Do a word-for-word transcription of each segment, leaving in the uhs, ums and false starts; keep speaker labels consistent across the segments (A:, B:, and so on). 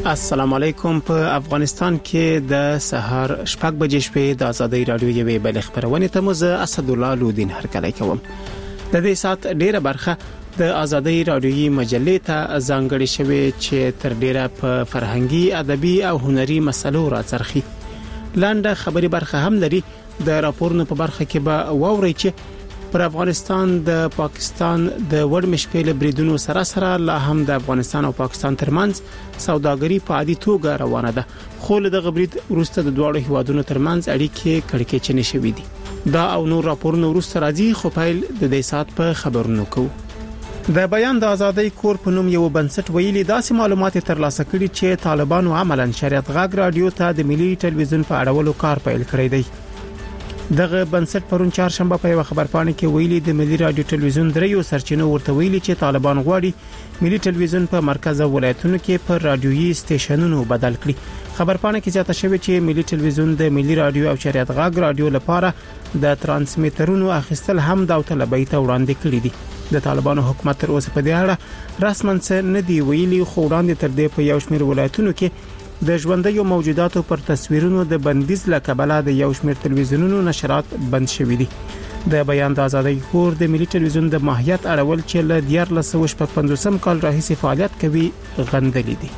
A: السلام علیکم. په افغانستان کې د سهار شپږ بجې شپې د ازادي رادیو یوې بل خبرونه ته مزه اسد الله لودین هرکلی کوم. د دې سات ډیره برخه د ازادي رادیوي مجلې ته ځانګړې شوې چې تر ډیره په فرهنګي ادبي او هنري مسلو راځرخي. لاندې خبري برخه هم لري. د راپورونو په برخه کې به ووري چې پر افغانستان د پاکستان د ورمشپېل بریدونو سره سره لا هم د افغانستان او پاکستان ترمنځ سوداګري په عادي توګه روانه ده. خو له غبرید وروسته د دوه هیوادونو ترمنځ اړیکې کړکېچنې شوې دي. دا او نور راپورونه وروسته راځي. خو پیل د دې سات په خبرونو کوو. د بیان د ازادۍ کور په نوم یو بنسټ ویلي داسې معلومات ترلاسه کړي چې طالبانو عملاً شریعت غږ رادیو ته د ملي ټلویزیون په اړولو کار پیل کړی دی. دغه بنسټ پرون چهارشنبه په یو خبرپاڼه کې ویلي د ملي رادیو ټلویزیون دریو سرچینو ورته ویلي چې طالبان غواړي ملي ټلویزیون په مرکز او ولایتونو کې پر رادیويي سټیشنونو بدل کړي. خبرپاڼه کې زیاته شوې چې ملي ټلویزیون د ملي رادیو او شریعت غږ رادیو لپاره د ترانسمیټرونو اخیستل هم د طلبۍ ته وړاندې کړي دي. د طالبانو حکومت تر اوسه په دې اړه رسماً څه نه دی ویلي. خو وړاندې تر دې په یو شمېر ولایتونو کې د ژوندۍ موجوداتو پر تصویرونو د بندیز لکبله د یو شمېر تلویزیونونو نشرات بند شوي دي. د بیان د ازادۍ کور د ملي ټلویزیون د ماهیت اړول چې له دیار لسو شپږ پنځوسم کال راهیسې فعالیت کوي غندلې دي.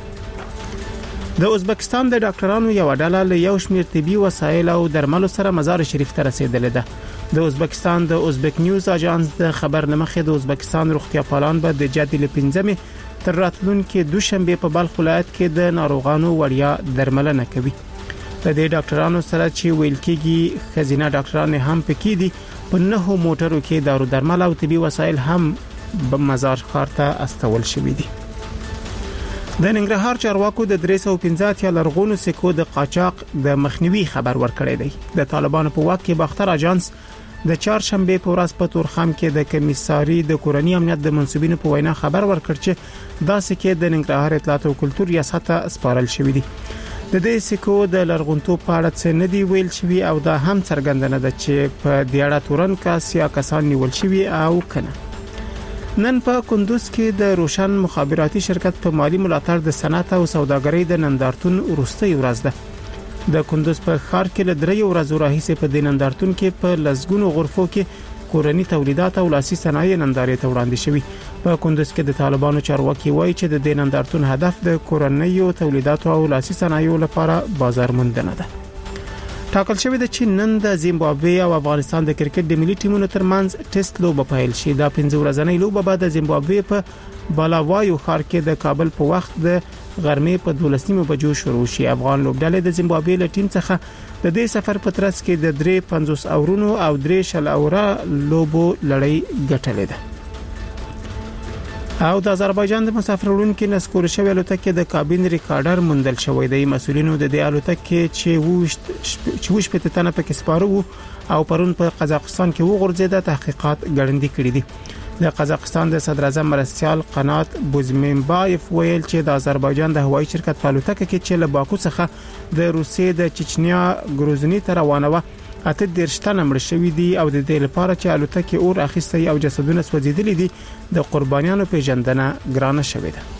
A: د ازبکستان د ډاکټرانو یو ډله له یو شمېر طبي وسایل او درملو سره مزار شریف ته رسیدلې ده. د ازبکستان د ازبک نیوز اژانس د خبر لمخې د ازبکستان روغتیا پالان به د جدي لپنځمه تر راتلونکو دوشنبه په بلخ ولایت کې د ناروغانو وړیا درملنه کوي. د دې ډاکټرانو سره چې ویل کېږي خزینه ډاکټران هم پکې دي. په نهو موټرو کې دارو درمل او طبي وسایل هم په مزار ښار ته استول شوي دي. د ننګرهار چارواکو د درې سوه پنځه اتیا لرغونو سکو د قاچاق د مخنیوي خبر ورکړی دی. د طالبانو په واک کې باختر اژانس د چهارشنبه په ورځ په تورخم کې د کمیساري د کورنۍ امنیت د منسوبینو په وینا خبر ورکړ چې دا سکه د ننګرهار اطلاعات او کلتور ریاست ته سپارل شوې دي. د دې سکو د لرغونتوب په اړه څه نه دی ویل شوی او دا هم څرګندنه ده چې په دې اړه تورن کاسیا کسان نیول شوی او کنه. نن په کندوز کې د روشن مخابراتي شرکت په مالی ملاتړ د صنعت او سوداګرۍ د نندارتون وروستۍ ورځ ده. د کندوز په ښار کې له درې ورځې راهیسې په دې نندارتون کې په لسګونو غرفو کې کورني تولیدات او لاسي صنایع نندارې ته وړاندې شوي. په کندوز کې د طالبانو چارواکي وایي چې د دې نندارتون هدف د کورنیو تولیداتو او لاسي صنایعو لپاره بازار موندنه ده. ټاکل شوی دی چې نن د زیمبابوې او افغانستان د کرکټ د ملي ټیمونو ترمنځ ټیسټ لوبه پیل شي. دا پنځه ورځنۍ لوبه به د زیمبابوې په بالاوایو ښار کې د کابل په وخت د غرمې په دولسمه بجو شروع شي. افغان لوبډلې د زیمبابوې له ټیم څخه د دې سفر په ترڅ کې د درې پنځوس اورونو او درې شل اوره لوبو لړۍ ګټلې ده. او د آذربایجان د مسافرونکو نسکور شوی الوتکه د کابین ریکارډر موندل شوی دی. مسؤلینو د دې الوتکه چې وشت چې وش په تنه پکې سپارو او پرون په قزاقستان کې وغورځیده تحقیقات ګړندې کړي دي. د قزاقستان د صدر اعظم مرستيال قنات بوزمنبايف ویل چې د آذربایجان د هوایي شرکت په الوتکه کې چې له باکو څخه د روسیې د چچنیا ګروزنی ته روانه و اته درشتنه مړ شوې دي او د دې لپاره چې الوتکه اور اخیستي او جسدونه سوځیدلي دي د قربانیانو پیژندنه ګرانه شوې ده.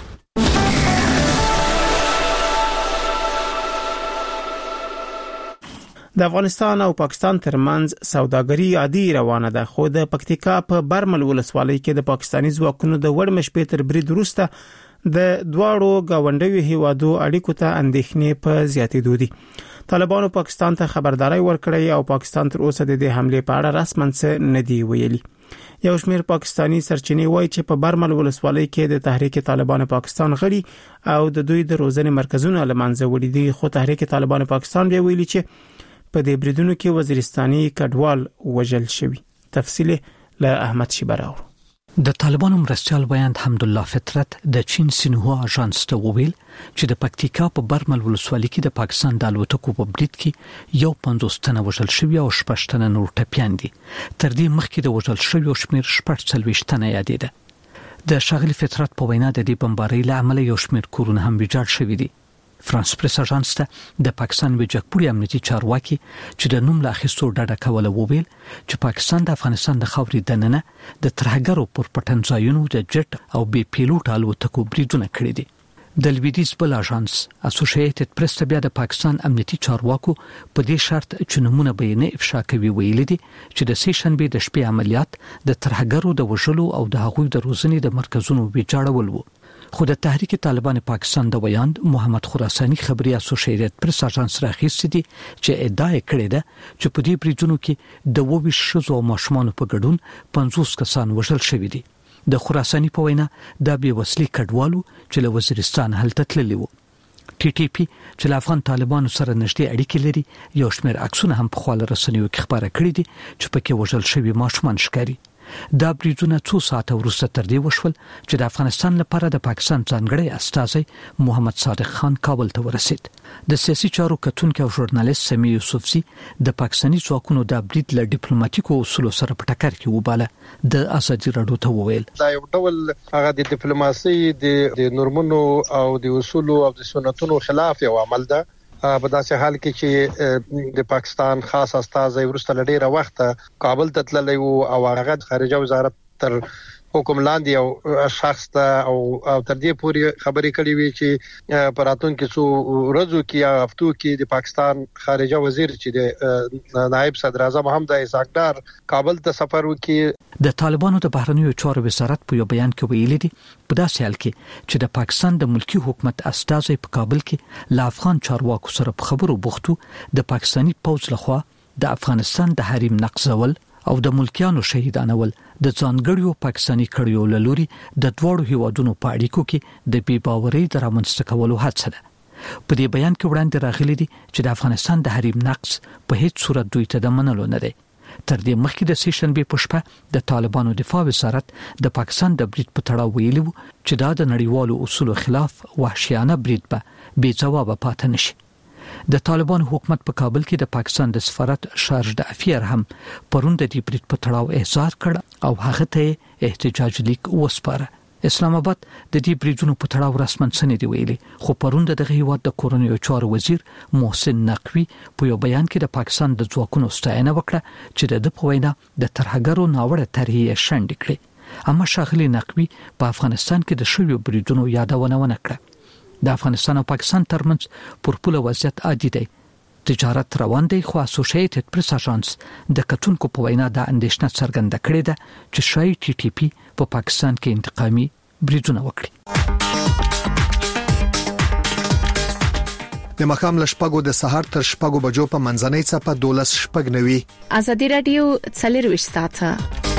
A: د افغانستان او پاکستان ترمنځ سوداګري عادي روانه ده. خو د پکتیکا په برمل ولسوالۍ کې د پاکستاني ځواکونو د وړمشپې تر برید وروسته د دواړو گاونډیو هیوادو اړیکو ته اندېښنې په زیاتېدو دي. طالبانو پاکستان ته خبرداري ورکړې او پاکستان تر اوسه د دې حمله په اړه رسماً څه نه دی ویلي. یو شمېر پاکستانی سرچینې وایي چې په برمل ولسوالۍ کې د تحریک طالبان پاکستان غړي او د دوی د روزنې مرکزونه لمنځه وړي دي. خو تحریک طالبان پاکستان بیا ویلي چې په دې بریدونو کې وزیرستاني کډوال وژل شوی. تفصیل له احمد شیبراو.
B: د طالبانو مرستيال بیان حمدالله فطرت د چین سینهوا اژانس ته وویل چې د پکتیکا په برمل ولسوالۍ کې د پاکستان د الوتکو په برید کې یو پنځوس تنه وژل شوی او شپږ تنه نور ټپيان دي. تر دې مخکې د وژل شوی شمیر شپږ څلوېښت تنه یادېده. د شاغلي فطرت په وینا د دې بمبارۍ له امله یو شمیر کورونه هم ویجاړ شوي دي. فرانس پریس اژانس ته د پاکستان ویجاړپوړي امنیتي چارواکي چې د نوم لا اخیستو ډډه کوله وویل چې پاکستان د افغانستان د خاورې دننه د ترهګرو پر پټنځایونو د جټ او بي پیلوټ الوتکو بریدونه کړي دي. د لویدیز بل اژانس اسوسییټډ پریس ته بیا د پاکستان امنیتي چارواکو په دې شرط چې نمونه بیانې افشا کوي ویلي دي چې د سې شنبه د شپې عملیات د ترهګرو د وژلو او د هغوی د روزنې د مرکزونو ویجاړول وو. خو د تحریک طالبان پاکستان د ویاند محمد خراساني خبري اسوسییټډ پریس اژانس راخیستي دي چې ادعا کړې ده چې په دې بریدونو کې د وویش شوزو او ماشومان په ګډون پنځوس کسان وژل شوي دي. د خراساني په وینا د بي وسلې کډوالو چې له وزیرستان هلته تللی وو. ټي ټي پی چې له افغان طالبانو سره نږدې اړیکې لري یو شمېر عکسونه هم په خپل رسنیو کې خبره کړې دي چې پکې وژل شوي ماشومان ښکاري. دا بریدونه څو ساعته وروسته تر دې وشول چې د افغانستان لپاره د پاکستان ځانګړی استازی محمد صادق خان کابل ته ورسید. د سیاسي چارو کتونکو او ژورنالیست سمیع یوسفزي د پاکستاني ځواکونو د برید له ډیپلوماټیکو اصولو سره په ټکر کې وباله. د ازادي راډیو ته وویل
C: دا یو ډول هغه د ډیپلوماسي د نورمونو او د اصولو او د سنتونو خلاف یو عمل ده. په داسې حال کې چې د پاکستان خاص استازی ورسته لډیره وخت کابل ته تللی او هغه خارجه وزارت تر حکم لاندې او شخص ته او تر دې پورې خبرې کړې وي چې پراتون کې څو ورځو کې یا هفتو کې د پاکستان خارجه وزیر چې د نائب صدر اعظم هم د اسحاقدار کابل ته سفر وکړي.
B: د طالبانو د بهرنیو چارو وزارت په یو بیان کې ویلي دي په داسې حال کې چې د پاکستان د ملکی حکومت استازی په کابل کې له افغان چارواکو سره په خبرو بوختو د پاکستانی پوځ لخوا د افغانستان د حریم نقضول او د ملکیانو شهیدانول د ځانګړیو پاکستانی کړیو لوري د دوړو هیوادونو په اړیکو کې د بي باورۍ د رامنځته کولو هڅه ده. په دې بیان کې وړاندې راغلي دي چې د افغانستان د حریم نقض په هیڅ صورت دوی ته د منلو نه دی. تر دې مخکې د سې شنبه په شپه د طالبانو دفاع وزارت د پاکستان د برید په تړاو ویلي وو چې دا د نړیوالو اصولو خلاف وحشیانه برید به بې ځوابه پاتې نشي. د طالبان حکومت په کابل کې د پاکستان د سفارت شارج د افیر هم پرون د دې برید په تړاو احضار کړ او هغه ته احتجاج لیک وسپاره. اسلام آباد د دې بریدونو په تړاو رسماً څه نه دی ویلي خو پرون د دغه هیواد د کورنیو چارو وزیر محسن نقوی په یو بیان کې د پاکستان د ځواکونو ستاینه وکړه چې د په وینا د ترهګرو ناوړه طرحې شنډ کړې. اما ښاغلي نقوی په افغانستان کې د شویو بریدونو یادونه ونه کړه. د افغانستان او پاکستان ترمنځ پر پوله وضعیت عادي دی. تجارت روان دی خو اسوسییټډ پریس اژانس د کتونکو په وینا د اندېښنه څرګنده کړې ده چې شای ټي ټي پی په پاکستان کې انتقامي بریدونه وکړي.
D: د مخام لشپګو د سحر تر شپګو بجو په منځنۍ صفه دولس شپګ نوي.
E: ازادي رادیو څلرويشت ساعته.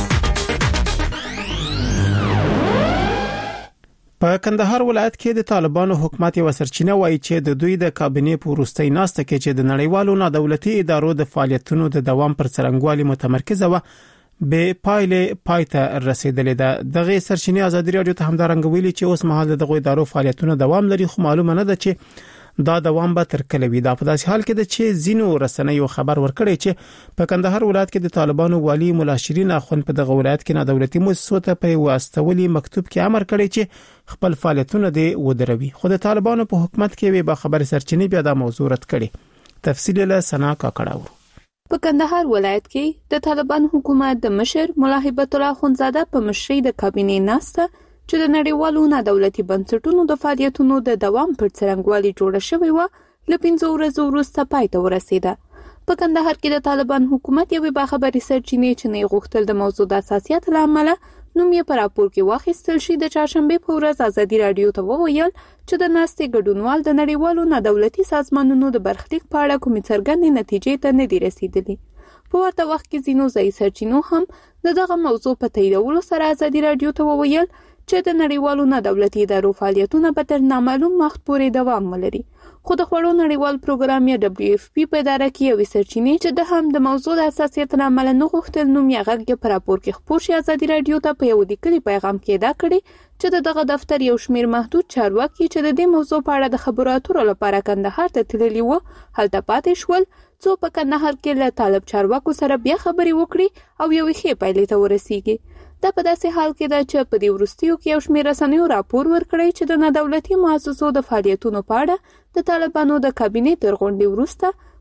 A: په کندهار ولایت کې د طالبانو حکومت یو سرچینه وایي چې د دوی د کابینې په وروستۍ ناسته کې چې د نړیوالو نادولتي ادارو د فعالیتونو د دوام پر څرنګوالي متمرکزه و به پایلې پایته رسیدلې ده. دغه سرچینه ازادي رادیو ته همدارنګ ویلي چې اوس مهال دغه ادارو فعالیتونه دوام لري خو معلومه نه ده چې دا دوام به تر کله وي. دا په داسې حال کې ده چې زینو رسنیو خبر ورکړي چې په کندهار ولایت کې د طالبانو والی مولا شیرین اخوند په دغه ولایت کې نادولتي مؤسسو ته په واستولي مکتوب کې امر کړی چې خپل فعالیتونه دي ودروي. خو د طالبانو په حکومت کې به خبر سرچینې بیا د موضوع رد کړي. تفصیل له سنا کاکړاو.
E: په کندهار ولایت کې د طالبان حکومت د مشر مولا هیبت الله اخوندزاده په مشرۍ د کابینې ناسته چې د نړیوالو نادولتي بنسټونو د فعالیتونو د دوام پر څرنګوالي جوړه شوې و له پنځو ورځو وروسته پای ته ورسېده. په کندهار کې د طالبان حکومت یوې باخبري سرچینې چې نه غوښتل د موضوع د اساسیت له امله نوم یې په راپور کې واخیستل شي د چهارشنبه په ورځ ازادي رادیو ته وویل چې د ناستې ګډونوال د نړیوالو نادولتي سازمانونو د برخلیک په اړه کومې څرګندې نتیجې ته نه دي رسیدلي. په ورته وخت کې ځینو ځایي سرچینو هم د دغه موضوع په تاییدولو سره ازادي رادیو ته وویل چې د نړیوالو نادولتي ادارو فعالیتونه به تر نامعلوم وخت پورې دوام ولري. خو د خوړو نړیوال پروګرام یا دبليو اف پی په اداره کې یوې سرچینې چې د هم د موضوع د حساسیت له امله نه غوښتل نوم یې غږ په راپور کې خپور شي ازادي رادیو ته په یو لیکلي پیغام کې ادعا کړې چې دغه دفتر یو شمېر محدود چارواکي چې د دې موضوع په اړه د خبرو اترو لپاره کندهار ته تللي وو هلته پاتې شول څو په کندهار کې له طالب چارواکو سره بیا خبرې وکړي او یو ښه پایلې ته ورسیږي. دا په داسې حال کې ده چې په دې وروستیو کې یو شمېر رسنیو راپور ورکړی چې د نادولتي مؤسسو د فعالیتونو په اړه د طالبانو د کابینې تر غونډې وروسته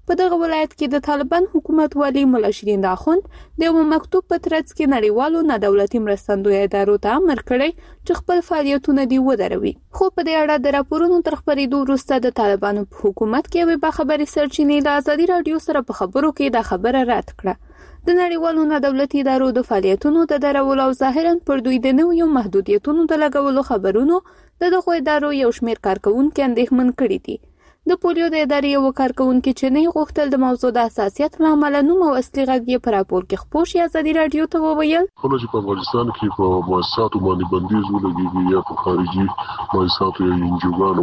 E: په دغه ولایت کې د طالبان حکومت والی مولا شیرین اخوند د یو مکتوب په ترڅ کې نړیوالو نه دولتي مرستندوی ادارو ته امر کړی چې خپل فعالیتونه دی ودروي. خو په دې اړه د راپورونو تر خبرېدو وروسته د طالبانو په حکومت کې یوې باخبري سرچینې د ازادي رادیو سره په خبرو کې دا خبره رد کړه. د نړیوالو نه دولتي ادارو د فعالیتونو د درولو او ظاهرا پر دوی د نویو محدودیتونو د لګولو خبرونو د دغه ادارو یو شمېر کارکونکو اندېښمن کړي دي. د پولیو د ادارې یو کارکونکو چې نه غوښتل د موضوع د حساسیت له امله نوم او اصلي غږ یې پر راپور کې خپور شي ازادي رادیو ته وویل
F: خو چې په افغانستان کې په مؤسساتو باندې بندیز ولګیږي یا په خارجي مؤسساتو یا انجوګانو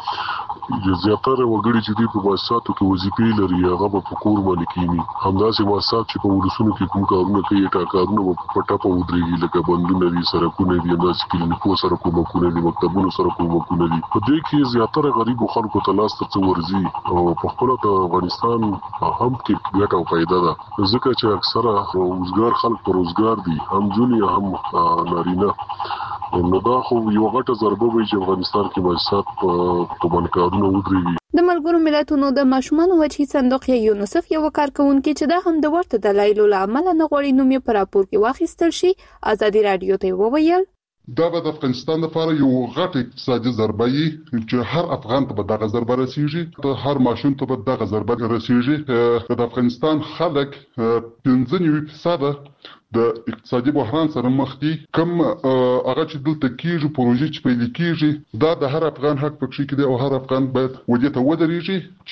F: باندې زیاتره وګړي چې دی په مؤسساتو کې وظیفې لري هغه په کور باندې کینی همداسې مؤسسات چې په ولسونو کې کوم کارونه کوي ټاکارونه په پټه په ودرېږي لکه بندونه دي سرکونه دي همداسې کلینیکو سره کومکونه دي مکتبونو سره کومکونه دي په دې کې زیاتره غریب خلکو ته لاس څه ورزي او په خپل د افغانستان هم کې ګټه او فائدہ ده ځکه چې اکثره روزګار خلک پر روزګار دي هم جونی هم نارینه نو دا خو یو غټه ضربه وي چې افغانستان کې مؤسسات په بانکارونو ودرېږي.
E: د ملګرو ملتونو د ماشومان وجهي صندوق یونیسف یو کارکونکو چې دا هم د ورته دلایلو لامل نه غوړي نوم په راپور کې واخیستل شي ازادي رادیو ته وویل
G: دا به د افغانستان لپاره یو غټ اقتصادي ضربه وي چې هر افغان ته به دغه ضربه رسیږي ته هر ماشوم ته به دغه ضربه رسیږي د افغانستان خلک پنځه نوي فیصد د اقتصادي بحران سره مخ دي کوم هغه چې دلته کیږي پروژې چې پیل کیږي دا د هر افغان حق پکې کې دی او هر افغان باید ودې ته ودرېږي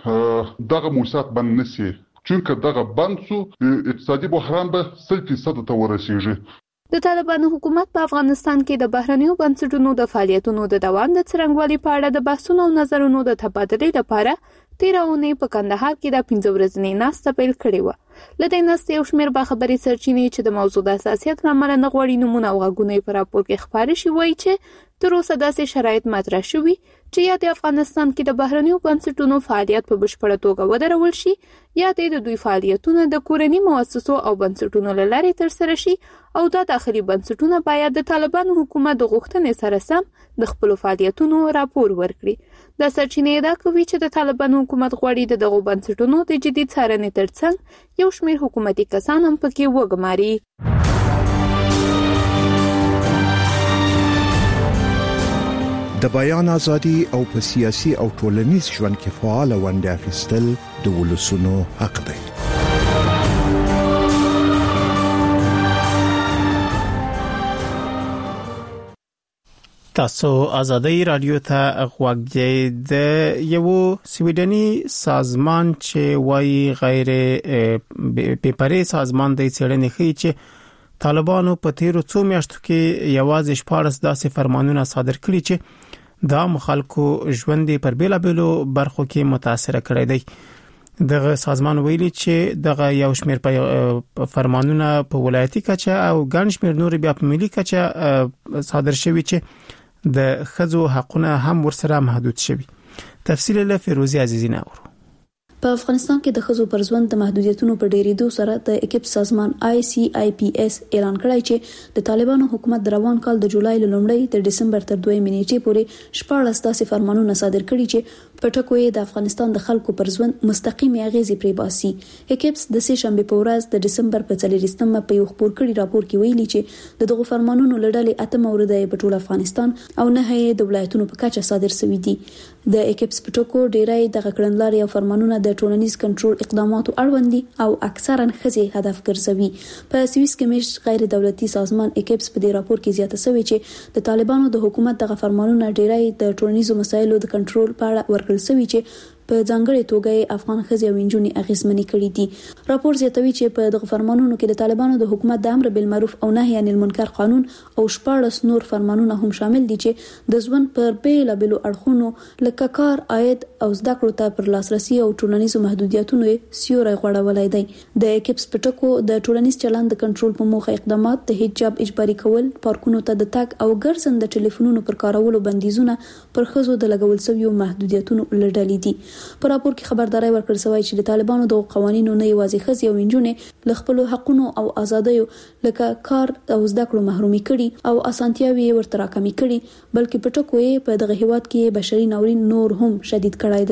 G: چې دغه موسسات بند نشي چونکه دغه بند سو اقتصادي بحران به سل فیصد ته ورسیږي.
E: د طالبانو حکومت په افغانستان کې د بهرنیو بنسټونو د فعالیتونو د دوام د څرنګوالي په اړه د بحثونو او نظرونو د تبادلې لپاره تیر اونۍ په کندهار کې د پنځه ورځې ناسته پیل کړې و. لدې ناسته یو شمېر باخبري سرچینې چې د موضوع د حساسیت لامل نه غوړي نمونه او غږونه په راپور کې خبرې شوي وایي چې تر اوسه داسې شرایط مطرح شوي چې یا د افغانستان کې د بهرنیو بنسټونو فعالیت په بشپړه توګه ودرول شي یا د دوی فعالیتونه د کورني مؤسسو او بنسټونو له لارې ترسره شي او د داخلي بنسټونو باید د طالبانو حکومت د غوښتنې سره سم د خپل فعالیتونو راپور ورکړي. د سرچینې دا کوي چې د طالبانو حکومت غواړي د دغو بنسټونو د جدي څارنې ترڅنګ یو شمېر حکومتي کسان هم پکې وګماري.
D: د بیان ازادي او په سیاسي او ټولنیز ژوند کې فعال ونډه اخیستل د ولسونو حق دی.
A: تاسو ازادي رادیو ته غوږی د یو سویډني سازمان چې وایي غیر پیپري سازمان د څېړنې کوي چې طالبانو په تیرو څو میاشتو کې یوازې شپږ داسې فرمانونه صادر کړي چې دا مخالکو ژوند پر بیلابېلو برخو کې متاثر کړی دی. دغه سازمان ویلي چې دغه یو شمېر فرمانونه په ولایتي کچه او ګڼ شمېر نور بیا په ملي کچه صادر شوي چې د ښځو حقونه هم ورسره محدود شوي. تفصیل له فیروزي عزیزی ناورو.
H: په افغانستان کې د ښځو پر ژوند د محدودیتونو په ډیریدو سره د اکیپ سازمان آی سی آی پی اس اعلان کړی چې د طالبانو حکومت د روان کال د جولای له لومړۍ تر دسمبر تر دوه نیټې پورې شپږ داسې فرمانونه صادر کړي چې په ټکو یې د افغانستان د خلکو پر ژوند مستقیم اغیزې پرې باسي. اکیپس د سه شنبه په ورځ د دسمبر په څلورمه په یو خبر کړي راپور کې ویلي چې دغه فرمانونو لړلې اته مورده په ټول افغانستان او نه یې د ولایتونو په کچه صادر شوي دي. د اکیپس په ټکو ډیرای د کړنلاري او فرمانونه د ټولنیز کنټرول اقداماتو اړوند دي او اکثرا ښځې هدف ګرځوي. په سویس کې مش غیر دولتي سازمان اکیپس په دې راپور کې زیاته شوی چې د طالبانو د حکومت دغه فرمانونه ډیرای د ټولنیزو مسایلو د کنټرول په اړه ورکړل شوی چې په ځانګړي توګه افغان ښځې او نجونې اغیزمنې کړې دي. راپور زیاتوي چې په دغه فرمانونو کې د طالبانو د حکومت د امر بالمعروف او نهي عن المنکر قانون او شپږ نور فرمانونه هم شامل دي چې د ژوند پر بیلابېلو اړخونو لکه کار، عاید او زده کړو ته پر لاسرسي او ټولنیزو محدودیتونو سیوری غوړولای دی. د اکیپس په ټکو د ټولنیز چلند د کنټرول په موخه اقدامات د حجاب اجباري کول، پارکونو ته د تګ او ګرځند د ټلیفونونو پر کارولو بندیزونه پر ښځو د لګول شویو محدودیتونو لړلې دي. په راپور کې خبرداري ورکړل شوی چې د طالبانو د قوانینو نه یوازې ښځې او نجونې له خپل حقونو او آزادیو لکه کار او زده کړو محرومي کړي او اسانتیاوي ورته راکمې کړي، بلکې په ټکو یې په دغه هیواد کې بشري ناورین نور هم شدید کړی دی.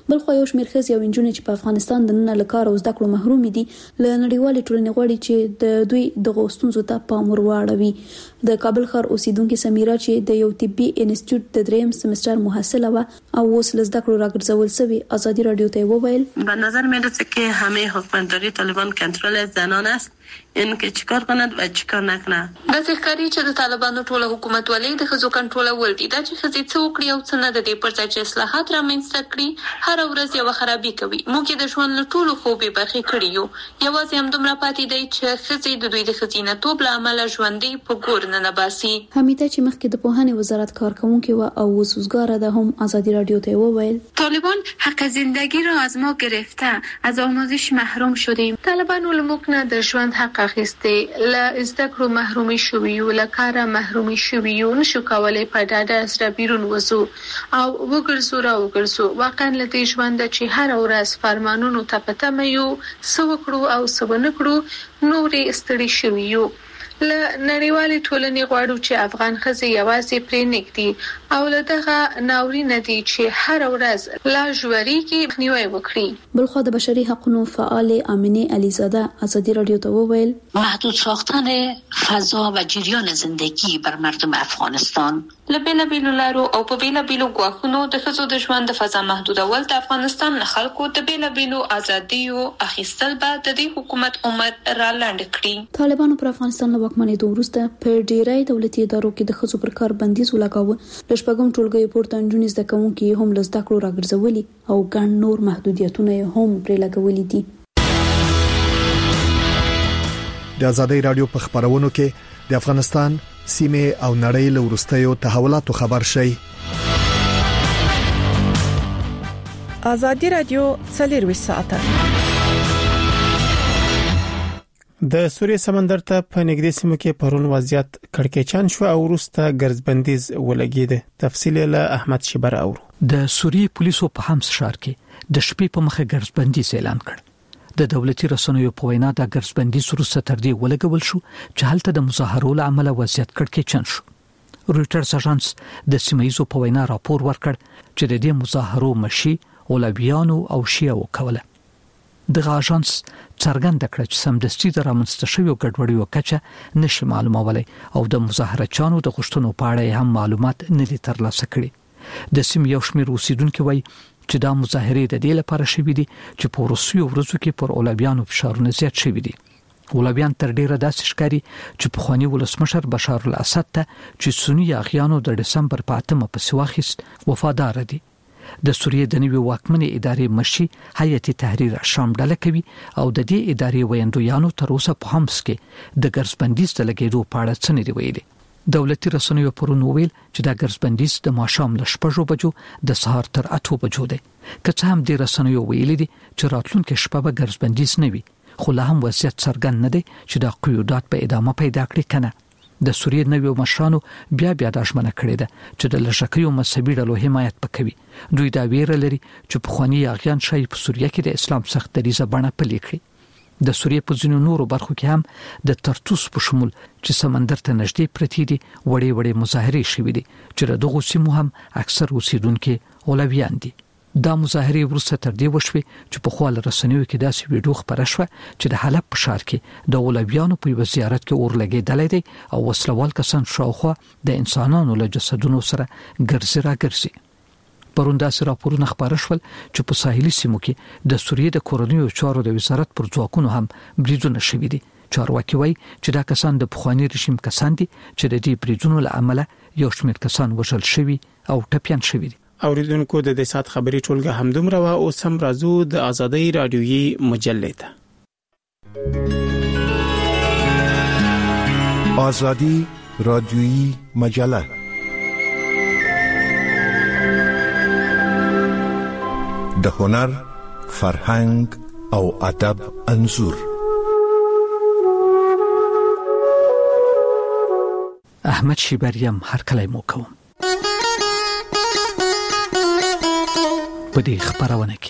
H: بل خو یو شمېر ښځې او نجونې چې په افغانستان د نن له کار او زده کړو محروم دي له نړیوالې ټولنې غواړي چې د دوی د غوښتنو ته پام ورواړوي. د کابل ښار اوسیدونکو سمیرا چې د یو طبي انسټیټیوټ د دریم سمستر محصله و او اوس له زده کړو راګرځول شوی آزادی رادیو ته وویل
I: به نظر میاد که همه حکومتداری طالبان کنترل زنان است، این که چیکار کند و چیکار نکنه.
E: د ځکاري چې د طالبانو ټوله حکومت ولې د خزو کنټرول ول دي دا چې خزي څو کړی او څه نه د دې پر ځای چې اصلاحات رامنځته کړي هر ورځ یو خرابې کوي. موږ د ژوند له ټولو خوبې برخې کړی یو یوازې هم دومره پاتې دی چې خزي د دوی د خزینه توپ له عمله ژوندۍ په ګور نه نباسي.
H: حمیده چې مخکې د پوهنې وزارت کارکونکو و او وسوسګاره ده هم آزادی رادیو ته وویل
E: طالبان حق زندگی را از ما گرفته، از آموزش محروم شدیم. طالبان ولموږ نه د ژوند حق اخیسته، له زده کړو محرومي شویو، له کاره محرومي شویو، نشو کولای په ډاډه سره بیرون وځو او وګرځو را وګرځو. واقعا له دې ژوند چې هر ورځ فرمانونو ته پته مې یو سو کړو او سو نه کړو نورې ستړي شویو. له نړیوالې ټولنې غواړو چې افغان ښځې یوازې پرې نږدې او له دغه ناورینه دي چې هر ورځ لا ژوریږي مخنیوی وکړي.
H: بلخو د بشري حقوقو فعال امینه علیزاده آزادی رادیو ته وویل
J: محدود ساختن فضا و جریان زندگی بر مردم افغانستان
E: له بیل بیلو لارو او په بیل بیلو غواخونو د خزو د ژوند د فضا محدودول د افغانستان خلکو د بیل بیلو ازادیو اخیستل بعد د حکومت عمر را لاندې کړی.
H: طالبانو پر افغانستان له واکمنۍ وروسته په ډیری دولتي ادارو کې د خزو پر کار بندیز ولګاوه. د شپږم ټولګي پورته انجونې زده کوونکي هم له زده کړو راګرځولي او ګڼ نور محدودیتونه هم پرې لګولي دي.
D: د آزادۍ رادیو په خبرونو کې د افغانستان سیمه او نړۍ له ورستیو تحولاتو خبر شي.
K: آزادۍ رادیو څلور ساعته
A: د سوریې سمندر ته په نږدې سیمه کې پرون وضعیت کړکېچن شو او وروسته ګرځبندیز ولګید. تفصیل له احمد شیبر اورو.
B: د سوریې پولیسو په حمص ښار کې د شپې په مخه ګرځبندیز اعلان کړ. د دولتي رسنیو په وینا د ګرځبندیز وروسته تر دې ولګول شو چې هلته د مظاهرو له امله وضعیت کړکېچن شو. رويټرز اژانس د سیمایزو په وینا راپور ورکړ چې د دې مظاهرو مشي اولویانو او شیعو کوله. دغه اژانس څرګند کړ چې سمدستي د رامنځته شویو ګډوډیو کچه نشي معلومولای او د مظاهرچانو د غوښتنو په اړه هم معلومات نه دي ترلاسه کړي. د سیم یو شمېر اوسیدونکو وایي چې دا مظاهره د دې لپاره شوې دي چې په روسیو ورځو کې پر اولویانو فشارونه زیات شوي دي. اولویان تر ډیره داسې ښکاري چې په خواني ولسمشر بشار الاسد ته چې سنی اغیانو د دسمبر په اتمه په سواخیست وفادار دي. د سوریې د نوي واکمنې ادارې مشي هیئت تحریر شام ډله کوي او د دې ادارې ویندویانو تر اوسه په حمص کې د ګرځبندیز د لګیدو په اړه څه نه دی ویلي. دولتي رسنیو پرون ویل چې دا ګرځبندیز د ماښام له شپږو بجو د سهار تر اتو بجو دی. که څه هم د رسنیو ویلي دي چې راتلونکي شپه به ګرځبندیز نه وي، خو لا هم وضعیت څرګند نه دی چې دا قیودات به ادامه پیدا کړي کنه. د سوریې نویو مشرانو بیا بیا د اشمنه کړې ده چې د لږکیو مذهبي ډلو حمایت وکوي. دوی دا ویره لري چې په خواني اغیان شای په سوریه کې د اسلام سخت دریزه بڼه پلي کړي. د سوریې په ځینو نورو برخو کې هم د ترتوس په شمول چې سمندر ته نږدې پرتی دي وړې وړې مظاهرې شوې دي چې دغه سیمو هم اکثر اوسیدونکو اولویان دي. دا مظاهرې وروسته تر دې وشوي چې په خپل رسنیو کې داسې ویډیو خبره شوه چې د حلب په ښار کې د اولویانو په یو زیارت کې اور لګېدلې دي او وسلوال کسان شاوخوا د انسانانو له جسدونو سره ګرځي را ګرځي. پرون داسې راپورونه خبره شول چې په ساحلي سیمو کې د سوریې د کورنیو چارو د وزارت پر ځواکونو هم بریدونه شوي دي. چارواکي وایي چې دا کسان د پخوانی رژیم کسان دي چې د دې بریدونو له امله یو شمېر کسان وژل شوي او ټپيان شوي دي.
A: اوریدونکو د دې سات خبري ټولګه همدومره وا او سم راځو د آزادۍ رادیويي مجلې ته.
D: آزادی رادیویی مجله د هنر، فرهنګ او ادب انځور.
B: احمد شیبریم هر کله مو کوم په دې خبرونه کې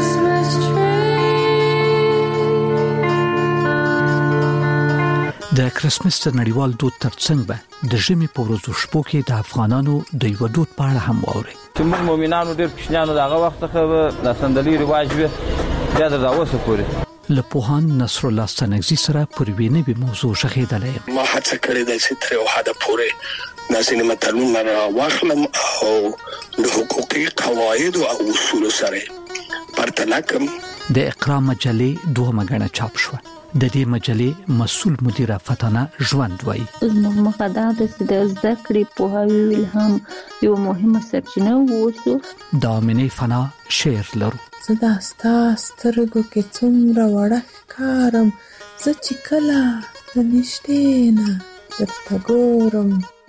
B: د د کرسمس د نړیوال دود ترڅنګ به د ژمي په ورځو شپو کې د افغانانو د یو دود په اړه هم واوري
L: چې موږ مؤمنانو ډېر کوچنیانو دغه وخت څخه د سندلي رواج وي بیا د اوسه پورې
B: له پوهان نصر الله ستانکزي سره پر وینې به موضوع شغېدلې
M: ما هڅه کړې ده چې تر یو حد پورې د سینما تړون را واخلم او د حقوقي قواعد او اصول سره پرتله کوم.
B: د اقرا مجلې دوه مګنه چاپ شو. د دې مجلې مسؤل مدیره فتانه ژوند وایي
N: زموږ مقدار د زده کړې په هوی الهام یو مهمه سرچینه ووسو.
B: د امینې فنا شعر لرو
O: زدا ستا سترګو کې څومره وړه کارم زه چې کله د نشته نه درته ګورم.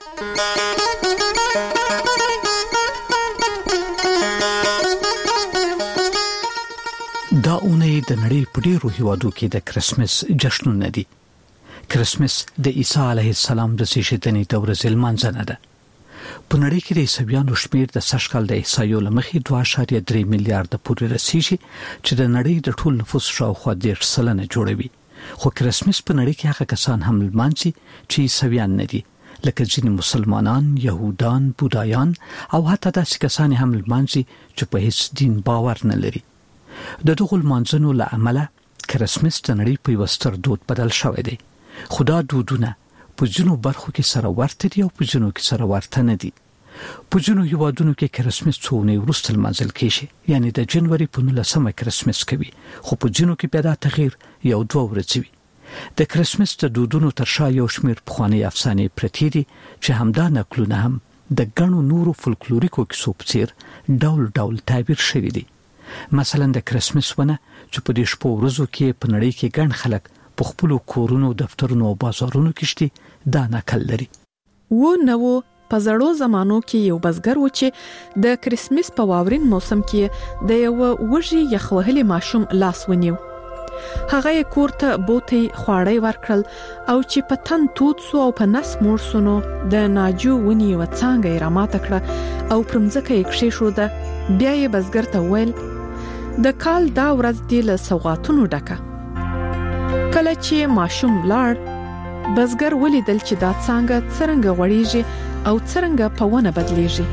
B: دا اونۍ د نړۍ په ډېرو هیوادو کې د کرسمس جشنونه دي. کرسمس د عیسی علیه السلام د زیږیدنې د ورځې لمانځنه ده. په نړۍ کې د عیسویانو شمیر د سږکال د احصایو له مخې دوه اعشاریه درې میلیارډ پورې رسیږي چې د نړۍ د ټول نفوس شاوخوا دېرش سلنه جوړوي. خو کرسمس په نړۍ کې هغه کسان هم لمانځي چې عیسویان نه دي، لکه ځینې مسلمانان، یهودان، بودایان او حتی داسې کسان هم لمانځي چې په هیڅ دین باور نه لري. د دغو لمانځنو له امله کرسمس د نړۍ په یو ستر دود بدل شوی دی. خو دا دودونه په ځینو برخو کې سره ورته دي او په ځینو کې سره ورته نه دي. په ځینو هیوادونو کې کرسمس څو اونۍ وروسته لمانځل کېږي، یعنی د جنوري په نولسمه کرسمس کوي، خو په ځینو کې بیا دا تغییر یو دوه ورځې وي. د کرسمس د دودونو تر شا یو شمېر پخوانۍ افسانې پرتې دي چې همدا نقلونه هم د ګڼو نورو فولکلوریکو کیسو په څېر ډول ډول تعبیر شوي دي. مثلا د کرسمس ونه چې په دې شپو ورځو کې په نړۍ کې ګڼ خلک په خپلو کورونو، دفترونو او بازارونو کې شتي دا نقل لري.
K: و نو په زړو زمانو کې یو بزګر و چې د کرسمس په واورین موسم کې د یو وږي یخوهلي ماشوم لاس ونیو. هغه یې کور ته بوتي خواړی ورکړل او چې په تن تود سو او په نس موړ سو نو د ناجو ونی و څنګه یې راماته کړه او پرمځکه یې کښې شو. ده بیا یې بزګر ته ویل د کال دا ورځ دی له سوغاتونو ډکه. کله چې ماشوم لاړ بزګر ولیدل چې دا څنګه څرنګه غوړیږي او څرنګه په ونه بدلیږي.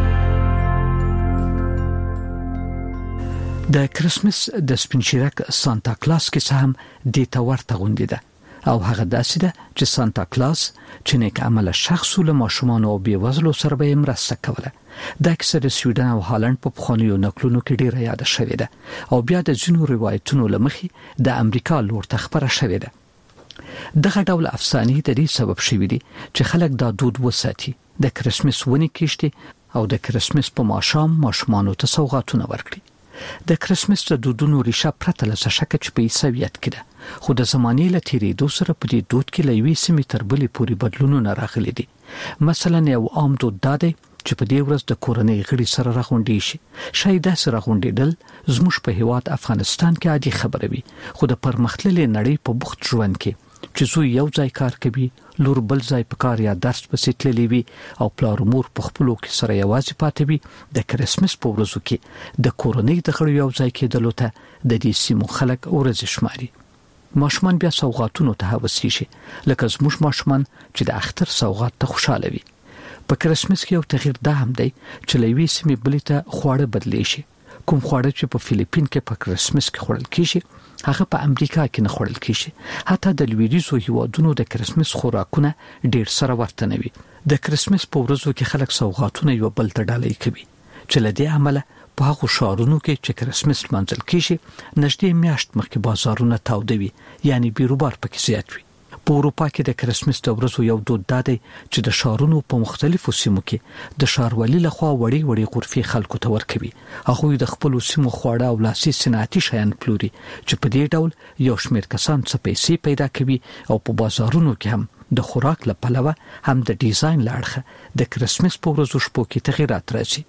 B: د کرسمس د سپینچیرک سانتا کلاس کې سهم د تورته غونډه ده او هغه داسې ده چې سانتا کلاس چې نیک عمل شخص له ماشومان او بیوزلو سره به مرسته کوله. دا کیسه د سویډن او هالند په پخوانیو نقلونو کې ډیره یاد شوې ده او بیا د ځینو روایتونو له مخې د امریکا لور ته خبره شوې ده. دغه ډول افسانې د دې سبب شوې دي چې خلک دا دود وساتي، د کرسمس ونې کېږدي او د کرسمس په ماښام ماشومانو ته سوغاتونه ورکړي. د کرسمس د دودونو ریښه پرته له شک چې په عیسویت کې ده، خو د زمانې له تیریدو سره په دې دود کې له یوې سیمې تر بلې پورې بدلونونه راغلي دي. مثلا یو عام دود دا دی چې په دې ورځ د کورنۍ غړي سره راغونډي شي. شاید داسې راغونډېدل زموږ په هیواد افغانستان کې عادي خبره وي، خو د پرمختللې نړۍ په بوخت ژوند کې چې زوی یو ځای کار کوي، لور بل ځای په کار یا درس پسې تللی وي او پلار مور په خپلو کې سره یوازې پاتې وي، د کرسمس په ورځو کې د کورنۍ د غړو یو ځای کېدلو ته د دې سیمو خلک ورځې شماري. ماشومان بیا سوغاتونو ته هوسیږي، لکه زموږ ماشومان چې د اختر سوغات ته خوشاله وي. په کرسمس کې یو تغییر دا هم دی چې له یوې سیمې بلې ته خواړه بدلی شي. کوم خواړه چې په فلیپین کې په کرسمس کې خوړل کېږي هغه په امریکا کې نه خوړل کېږي. حتی د لویدیځو هیوادونو د کرسمس خوراکونه ډېر سره ورته نه وي. د کرسمس په ورځو کې خلک سوغاتونه یو بل ته ډالۍ کوي چې له دې عمله په هغو ښارونو کې چې کرسمس لمانځل کېږي نږدې میاشت مخکې بازارونه تاوده وي، یعنی بیروبار پکې زیات وي. په اروپا کې د کرسمس د ورځو یو دود دا دی چې د ښارونو په مختلفو سیمو کې د ښاروالي لخوا وړې وړې غرفې خلکو ته ورکوي. هغوی د خپلو سیمو خواړه او لاسي صنعتي شیان پلوري چې په دې ډول یو شمېر کسان څه پیسې پیدا کوي او په بازارونو کې هم د خوراک له پلوه هم د ډیزاین له اړخه د کرسمس په ورځو شپو کې تغیرات راځي.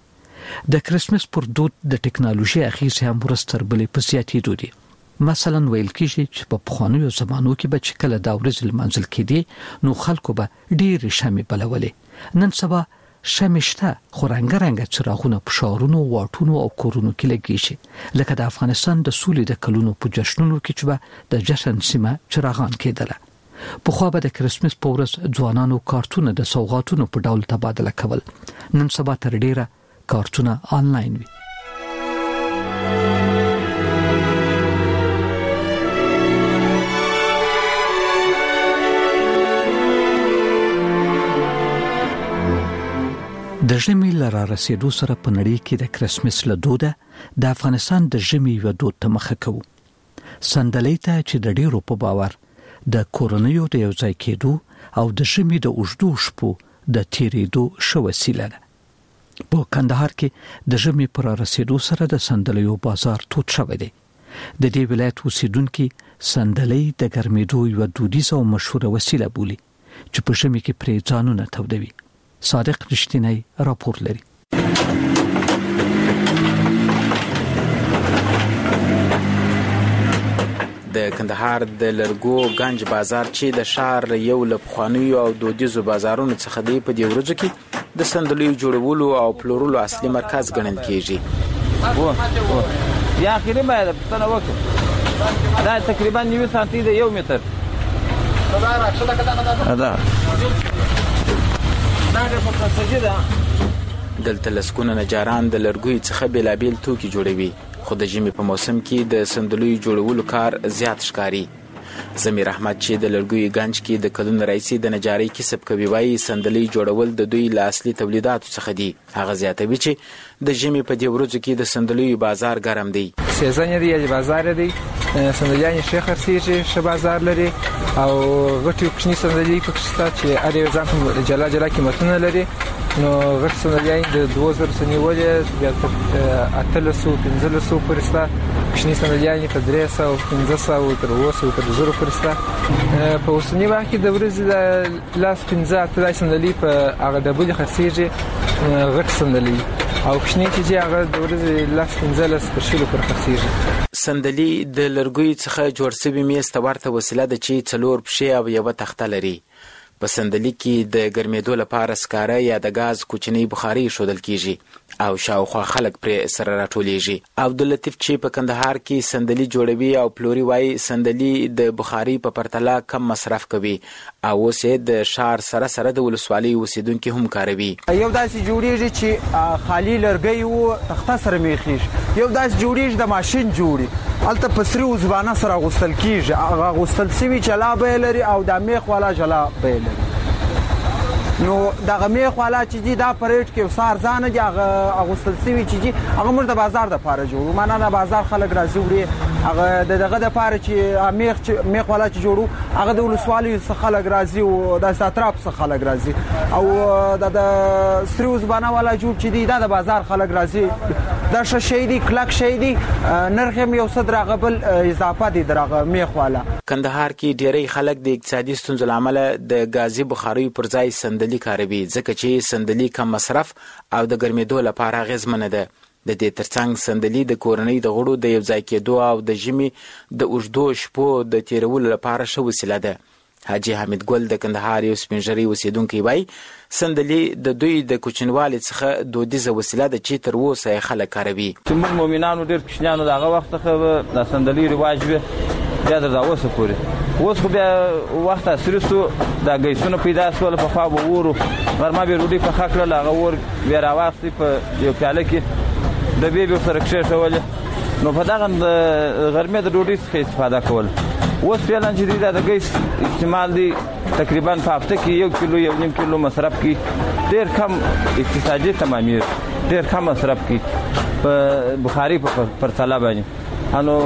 B: د کرسمس پر دود د ټکنالوژي اغېزې هم ورځ تر بلې په زیاتېدو دي. مثلا ویل کېږي چې په پخوانیو زمانو کې به چې کله دا ورځې لمانځل کېدې نو خلکو به ډېرې شمعې بلولې. نن سبا شمعې شته، خو رنګه رنګه څراغونه په ښارونو، واټونو او کورونو کې لګېږي، لکه د افغانستان د سولې د کلونو په جشنونو کې چې به د جشن سیمه چراغان کېدله. په خو به د کرسمس په ورځ ځوانانو کارتونه د سوغاتونو په ډول تبادله کول. نن سبا تر ډیره کارتونه آنلاین وي. د ژمي لاره رسیدو سره په نړۍ کې د کرسمس له دوده د افغانستان د ژمي یو دود ته مخه کوو. سندلۍ ته چې د ډیرو په باور د کورنیو د یو ځای کېدو او د ژمي د اوږدو شپو د تیریدو شو وسیله ده. په کندهار کې د ژمي پر رسیدو سره د سندلیو بازار توت شوی دی. د دې ولایت اوسیدونکو سندلۍ د ګرمېدو یو دودیزه او مشهوره وسیله بولي چې په ژمي کې پرې ځانونه تودوي. صادق رښتینی راپور لري.
P: د کندهار د لرګو گنج بازار چې د شهر یو له پخوانیو او دودیزو بازارونو څخه دی، په دې ورځو کې د سندلیو جوړولو او پلورلو اصلي مرکز ګڼل کیږي.
L: و یا اخیری ما د پښتنه وکړه دا تقریبا نیو سانتي د یو متر دا
P: دلته لسکونه نجاران د لرګوي څخه بېلابېل توکي جوړوي، خو د ژمي په موسم کې د سندلیو جوړولو کار زیات ښکاري. زمیر احمد چې د لرګوي گنج کې د کلونو راهیسې د نجارۍ کسب کوي وایي سندلۍ جوړول د دوی له اصلي تولیداتو څخه دي. هغه زیاتوي چې د ژمي په دې ورځو کې د سندلیو بازار ګرم دی.
Q: سیزن دی یا بازار دی، سندلیان ښه خرڅېږي، ښه بازار لري او غټي کوچني سندلۍ پکې شته چې هر یو ځان جلا جلا قیمتونه لري. نو غټ سندلیان د دوه زره سنیولې بیا تر اتلسو پنځلسو پورې شته، کوچني سندلیان تر درې سوه پنځه سوه تر اووه سوه تر زرو پورې شته. په اوسني وخت کې د ورځې د لاس پنځه اته سندلۍ په هغه ډبلې خرڅېږي، غټ سندلۍ او کوچني چې هغه د ورځې لاس پنځلس تر شلو پورې خرڅېږي.
P: سندلۍ د لرګوي څخه جوړ شوی میز ته ورته وسیله ده چې څلور پښې او یوه تخته لري. په سندلۍ کې د ګرمېدو لپاره سکاره یا د غاز کوچنی بخاري شودل کیږي او شاوخوا خلک پرې سره راټولیږي. عبداللطیف چې په کندهار کې سندلۍ جوړوي او پلوري وایي سندلۍ د بخاري په پرتله کم مصرف کوي او اوس یې د ښار سره سره د ولسوالۍ اوسیدونکي هم کاروي.
R: یو داسې جوړیږي چې خالي لرګی وو تخته سره میخیږي، یو داسې جوړیږي د ماشین جوړي الته په سری وزبانه سره غوستل کیږي، هغه غوستل سوي جلا به لري او د میخ والا جلا به لري. نو دغه میخ والا چې دی دا پریټ کې وسار ځانه دی هغه غوستل سوي چې دی هغه موږ د بازار د پاره جوړو، معنا نه بازار خلک راځي وړي هغه دغه د پاره چې میخ چې میخ والا چې جوړو هغه د ولسوالۍ څخه خلک راځي او د ساتراپ څخه خلک راځي او د سری وزبانه والا جوړ چې دی دا د بازار خلک راځي. دا شې دی کلک شې دی نرخ هم یو صدر غبل اضافه دي درغه میخ والا.
P: کندهار کې ډېری خلک د اقتصادي ستونزو لامل د غازي بخاري پر ځای سندلۍ کاروي ځکه چې سندلۍ کم مصرف او د ګرمېدو لپاره اغېزمنه ده. د دې ترڅنګ سندلۍ د کورنۍ د غړو د یو ځای کېدو او د ژمي د اوږدو شپو د تیرولو لپاره ښه وسیله ده. حاجي حمید ګل د کندهار یو سپینږیري اوسیدونکی وایي سندلۍ د دوی د کوچنیوالي څخه دودیزه وسیله ده چې تر اوسه یې خلک کاروي.
L: موږ مؤمنانو ډېر کوچنیانو د هغه وخت څخه د سندلۍ رواج وي بیا تر اوسه پورې. اوس خو بیا وخت عصري سو دا ګیسونه پیدا شول، پخوا به اور غرمه به ډوډۍ پخه کړل، هغه اور بیا راواخلي په یو پیاله کې ډبې به ورسره کښېښولې، نو په دغه غرمې د ډوډۍ څخه استفاده کول. اوس فعلا چې دی دا د ګیس استعمال دی تقریبا په هفته کې یو کیلو یو نیم کیلو مصرف کی ډېر کم اقتصادي تمامیر ډېر کم مصرف کی په بخاري په پرتله باندې. انو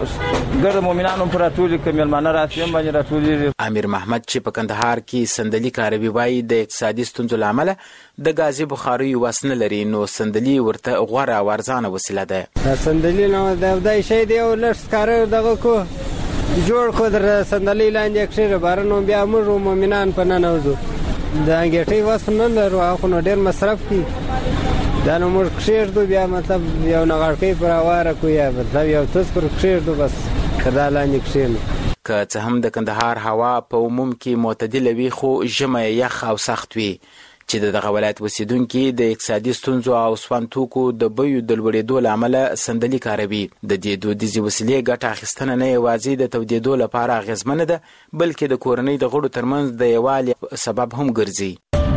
L: ګر مومنانو پر ټول کملمانه راسي هم باندې راټولي.
P: امیر محمد چې په کندهار کې سندلۍ کاروي وایي د اقتصادي ستونزو لامل د غازي بخاري وسنه لري، نو سندلۍ ورته غوړه ورزانه وسیله ده.
S: سندلۍ نو د دای شي دی او لږ کار دغه کو جوړ کو در سندلۍ لاندې کښې بارنو بیا موږ مومنان په نن وځو د انګېټۍ وس نه لرو خو نو ډېر مصرف کی دا نو موږ کښېږدو بیا مطلب یو نغړکۍ پر هواره کو یا مطلب یو څه پر کښېږدو بس کدا لاندې کښېنو.
P: که څه هم د کندهار هوا په عموم کې معتدله وي خو ژمی یخ او سخت وي چې دغه ولایت اوسیدونکي د اقتصادي ستونزو او سون توکو د بیو د لوړېدو له امله صندلي کاروي. د دې دودیزې وسیلې ګټه اخیستنه نه یوازې د تودېدو لپاره اغېزمنه ده بلکې د کورنۍ د غړو ترمنځ د یووالي سبب هم ګرځي.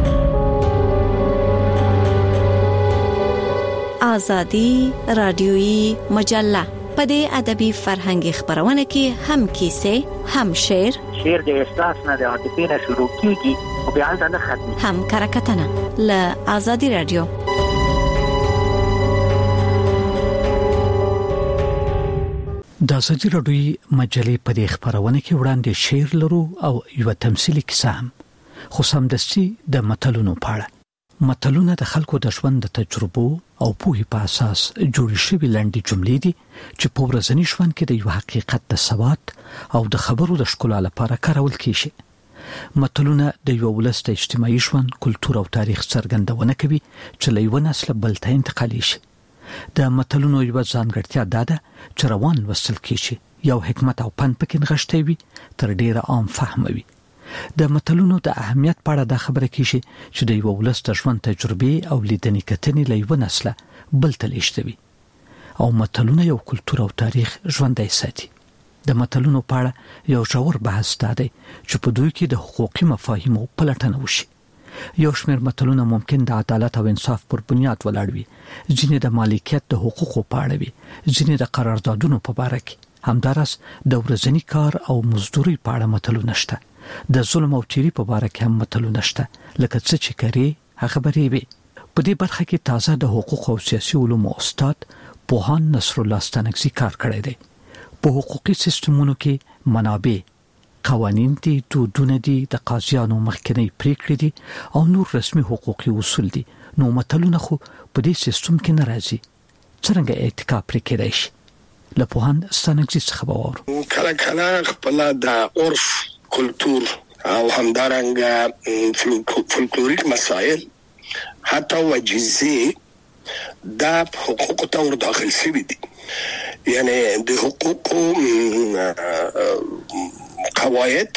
T: آزادی رادیویی مجله په دې ادبي فرهنګي خبرونه کې هم کیسې هم شعر
U: شعر د احساس نه د عاطفې نه شروع کیږي او بیا نه ختمي
T: هم کرکټنه ل آزادی رادیو.
B: د آزادی رادیویی مجلې په دې خبرونه کې وړاندې شعر لرو او یو تمثيلي کیسه هم خو سمدستي د متلونو په اړه. متلونه د خلکو د ژوند د تجربو او پوهې په اساس جوړ شوي لنډې جملې دي چې په ورځني ژوند کې د یو حقیقت د ثبات او د خبرو د ښکلا لپاره کارول کیږي. متلونه د یو ولس د اجتماعي ژوند، کلتور او تاریخ څرګندونه کوي چې له یو نسل بل ته انتقالي شي. د متلونو یو ځانګړتیا دا ده چې روان لوستل کیږي، یو حکمت او پند پکې نغښتی وي تر ډیره عام فهمه وي. د متلونو د اهمیت په اړه دا خبره کیږي چې د یو ولس د ژوند تجربې او لیدنې کتنې له یو نسله بل ته لیږدوي او متلونه یو کلتور او تاریخ ژوندی ساتي. د متلونو په اړه یو ژور بحث دی چې په دوی کې د حقوقي مفاهیمو پلټنه وشي. یو شمېر متلونه ممکن د عدالت او انصاف پر بنیاد ولاړ وي، ځینې د مالکیت د حقوقو په اړه وي، ځینې د قراردادونو په باره کې. همداراز د ورځني کار او مزدوري په اړه متلونه شته. د ظلم او تیری په اړه کې هم متلونه شته، لکه څه چې کوي هغه بری وي. په دې برخه کې تازه د حقوق او سیاسي علومو استاد پوهان نصر الله ستانکزي کار کړی دی. په حقوقي سیستمونو کې منابع، قوانین دي، دودونه دي، د قاضیانو مخکنی پریکړې دي او نور رسمي حقوقي اصول دي. نو متلونه خو په دې سیستم کې نه راځي. څنګه اتکا پرې کېدای شي؟ له پوهان ستانکزي څخه به واورو.
M: کله کله خپل د عرف، کلتور او همدارنګه فولکلوریک مسائل حتی وجزي دا حقوق ته ور داخل شوي دي. یعنی د حقوقو قواعد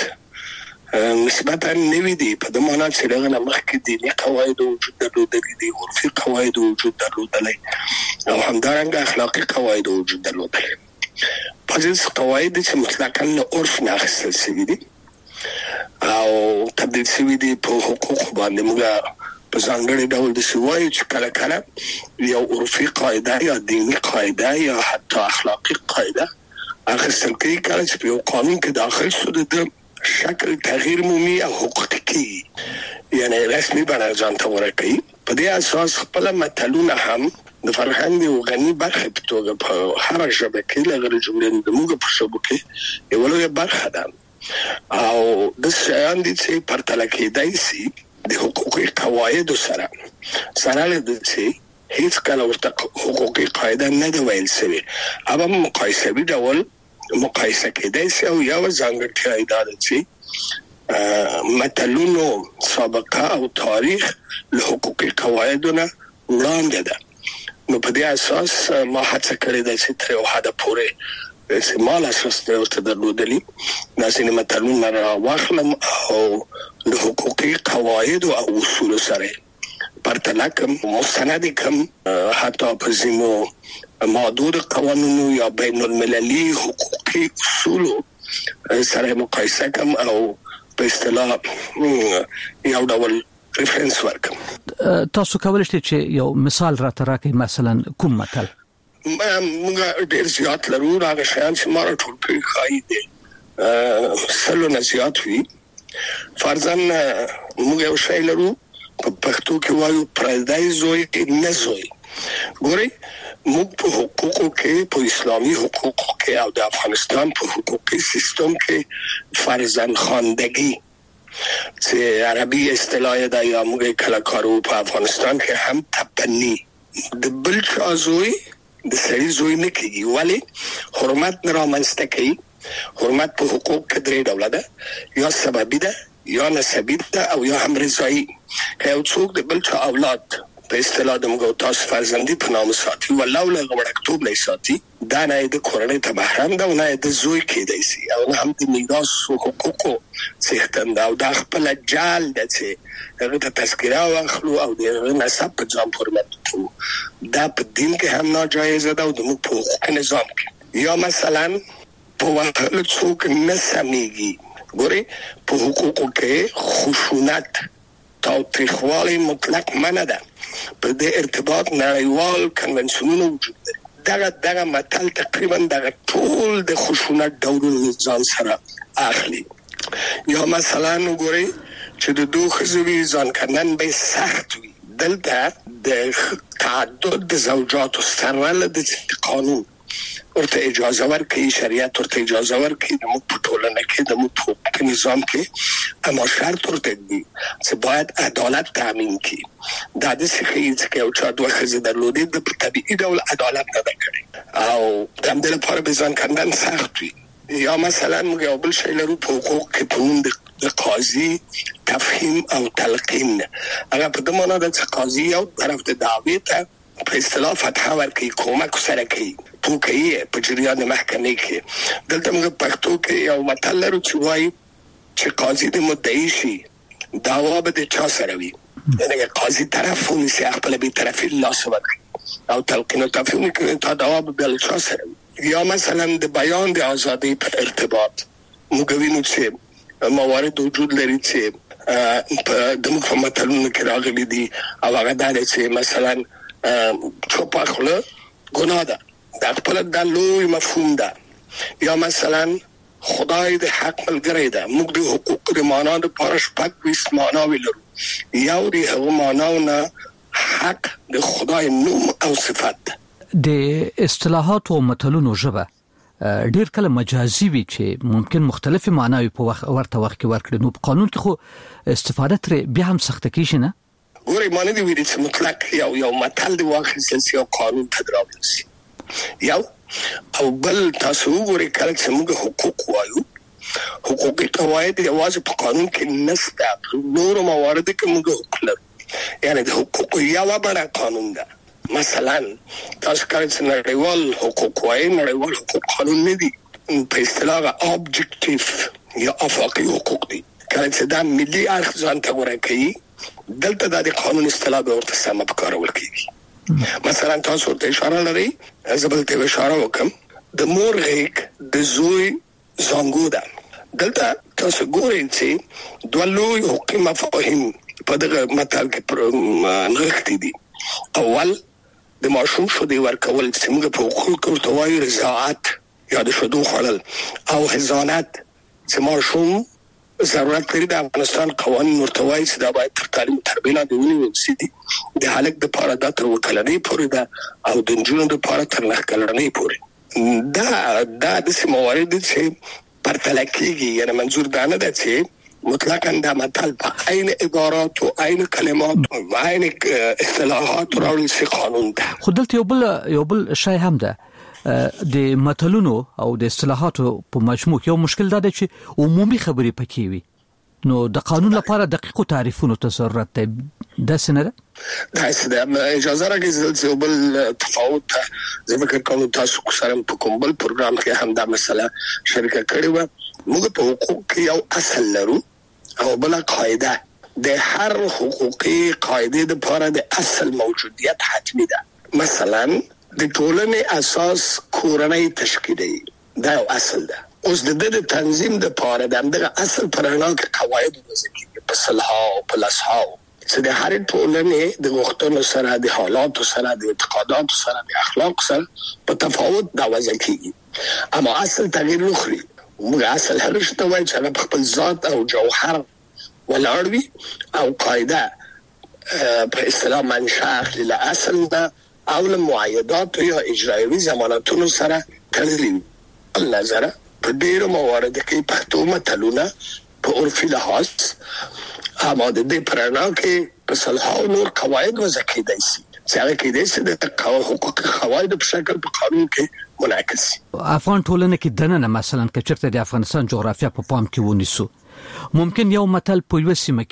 M: نسبتا نوي دي په د معنا چې دغه مخکې دي قواعد وجود درلودلې دي، عرفي قواعد وجود درلودلې او همدارنګه اخلاقي قواعد وجود درلودلې. پدې قواعد چې مطلقاً له عرف نه اخیستل شوي دي او تبدیل شوي دي په حقوق باندې. موږ په ځانګړي ډول د سوای چې کله کله یو عرفي قاعده یا دینی قاعده یا حتی اخلاقي قاعده اخیستل کېږي، کله چې په یو قانون کې داخل شو د شکل تغییر مومي او حقوقي کېږي، یعنی رسمي بڼه ځان ته ورکوي. په دې اساس خپل متلونه هم د فرهنګ یو غني برخه په توګه په هر ژبه کې لږ جملې د موږ په ژبه کې یو لویه برخه ده او د شیان دي چې پرتله کېدای شي د حقوقي قواعد سره سره د چې هیڅ کله ورته حقوقي قاعده نه دی ویل شوی، هغه مقایسوي ډول مقایسه کېدای شي او یو ځانګړتیا ده چې متلونو سابقه او تاریخ له حقوقي قواعدونو وړاندې ده. نو په دې اساس ما هڅه کړې ده چې تر یو حده پورې سمال اساس ته ورته درلودلی دا سینه متلونه را واخلم او د حقوقي قواعد او اصول سره پرتله کوم، مستند کوم، حتی په ځینو محدود قوانینو یا بین المللي حقوقي اصول سره مقایسه کوم او په اصطلاح یو ډول ریفرنس ورکم.
B: تاسو کولای شئ چې یو مثال را تراکې، مثلا کوم متل؟
M: موږ ډېر زیات لرو، هغه شیان چې ما ټول کړي خای دي سلو نه زیات وي. فرضاً موږ یو شی لرو په پښتو کې وایو پردای زوی نه زوی. ګورئ موږ په حقوقو کې، په اسلامي حقوقو کې او د افغانستان په حقوقي سیستم کې فرضاً خواندگی چې عربي اصطلاح ده یا موږ کله کارو په افغانستان کې هم تبني د بل چا زوی د سړي زوی نه کېږي. ولې؟ حرمت نه رامنځته کوي. حرمت په حقوق کې درې ډوله ده، یا سببي ده، یا نسبي ده او یا هم رضایي. که یو څوک د بل چا اولاد په اصطلاح د موږ تاسو فرزندي په نام ساتي ولو له وړکتوب نه ساتي دا نه د کورنۍ ته بهرام دا نه د زوی کېدای شي او نه هم د میراث حقوقو څښتن او د خپل جال د چې هغه ته تذکره واخلو او د نسب په ځان پورمنټو دا په دین کې هم ناجایز ده او د موږ په حقوق نظام کې یا مثلا په وحل څوک نه سميږي ګوري په حقوقو کې خشونت تاوتریخوالی مطلق منع ده په دې ارتباط نړیوال کنونسیونونه وجود لري دغه دغه متل تقریبا دغه ټول د خشونت ډولونه ځان سره اخلي یا مثلا وګورئ چې د دوه خزوی ځان کندن به سخت وي دلته د تعدد د زوجات سره د قانون ورته اجازه ورکړي شریعت ورته اجازه ورکړي د مو په ټولنه کې د مو په نظام کې اما شرط ورته دی چې باید عدالت تامین کړي دا د سخیز کې او چې دوه خزې درلودي د طبيعي ډول عدالت نه کړي او د دې لپاره به ځان کندن سخت وي یا مثلا موږ یو بل شی لرو په حقوق کې په د قاضي تفهیم او تلقین هغه په دې معنی ده چې قاضي یو طرف د دعوی ته په اصطلاح فتح ورکړي کومک سره کوي تو کوي په جریان محکمې کې دلته موږ پښتو کې یو متل لرو چې وایي چې قاضي د مدعي شي دعوا به د چا سره وي یعنی قاضي طرف ونیسي خپل به طرفي لاس ورکړي او تلقین او تفهیم کې تا دعوا به بل چا سره وي یا مثلا د بیان د ازادي په ارتباط موږ وینو چې موارد وجود لري چې د موږ متلونو کې راغلي دي او هغه دا چې مثلا چوپا خله گناه ده در خپل د لوی مفهوم ده یا مثلا خدای د حق ملګری ده موږ د حقوق د معنا د پارش پک وس معنا ولرو یو د هغه معنا حق د خدای نوم او صفت
B: د اصطلاحات او متلونو ژبه ډیر کله مجازي وي چې ممکن مختلف معناوي په وخت ورته وخت کې ورکړي نو په قانون کې خو استفاده تر بیا هم سخت کیږي نه
M: ګوري معنی دی ویل چې مطلق یو یو متل دی واخیستل شي او قانون تدراول شي یو او بل تاسو وګورئ کله چې موږ حقوق وایو حقوقي قواعد یوازې په قانون کې نشته نور موارد کې موږ حقوق لرو یعنی د حقوق یو بڑا قانون ده مثلا تاسو کله چې نړیوال حقوق وایي نړیوال حقوق قانون نه دي په اصطلاح اوبجکټیو یا افاقي حقوق دي کله چې دا ملي اړخ ځان ته ورکوي دلته د قانون اصطلاح به ورته سم په کار ورکړي مثلا تاسو ته اشاره لري زبل ته اشاره وکم د مور هیک د زوی زنګو ده دلته تاسو ګورئ چې دوه لوی حقوقي مفاهیم په دغه متل کې نغښتي دي اول د ماشوم شو دی ورکول چې موږ په حقوق ورته وایو رضاعت یا د شدو خلل او حضانت چې ماشوم ضرورت لري د افغانستان قوانين ورته وایي چې دا باید تر تعلیم تربیه لاندې ونیول شي د هلک د پاره د تر وکلنۍ پورې ده او د نجونو د پاره تر نه کلنۍ پورې دا دا د موارد چې پرتل کېږي یعنی منظور دا نه ده چې مطلقاً دا متل په عین عبارات او عین کلمات او عین اصطلاحات راوړل شي قانون ده
B: خو دلته یو بل یو بل شی هم ده د متلونو او د اصطلاحاتو په مجموع یو مشکل دا دی چې عمومي خبرې پکې وي نو د قانون لپاره دقیق تعریفونو ته ضرورت دی دا څنګه ده
M: دا څه اجازه راکړئ چې بل تفاوت زه فکر کوم تاسو سره په کوم بل پروګرام کې هم دا مسله شریکه کړې و موږ په حقوق کې یو اصل لرو او بل قاعده د هر حقوقي قاعده د لپاره د اصل موجودیت حتمی ده مثلا د ټولنې اساس کورنۍ تشکیل دی دا اصل ده اوس د دې تنظیم د پاره دغه اصل پرانا کې قواعد وضع کیږي په صلح او په لصح چې د هر ټولنې د وختونو سره د حالات سره د اعتقادات سره د اخلاق سره په تفاوت دا وضع کیږي اما اصل تغییر نخري موږ اصل هرڅه وایي چې په خپل ذات او جوهر ولاړوي او قاعده په اصطلاح منشأ اخلي له اصل ده او له معاهدات یا اجرایوي ضمانتونو سره تړلي النظر په ډیرو موارد کې پښتو متلونه په عرفي لحاظ اما د دې پرانا کې په صلح او نور قواعد وضع کېدای شي چې هغه کېدای شي د حقوق قواعد په شکل په قانون کې منعکس شي
B: افغان ټولنه کې دننه مثلا کچرته د افغانستان جغرافیا په پام کې ونیسو ممکن یو متل په یو سیمه کې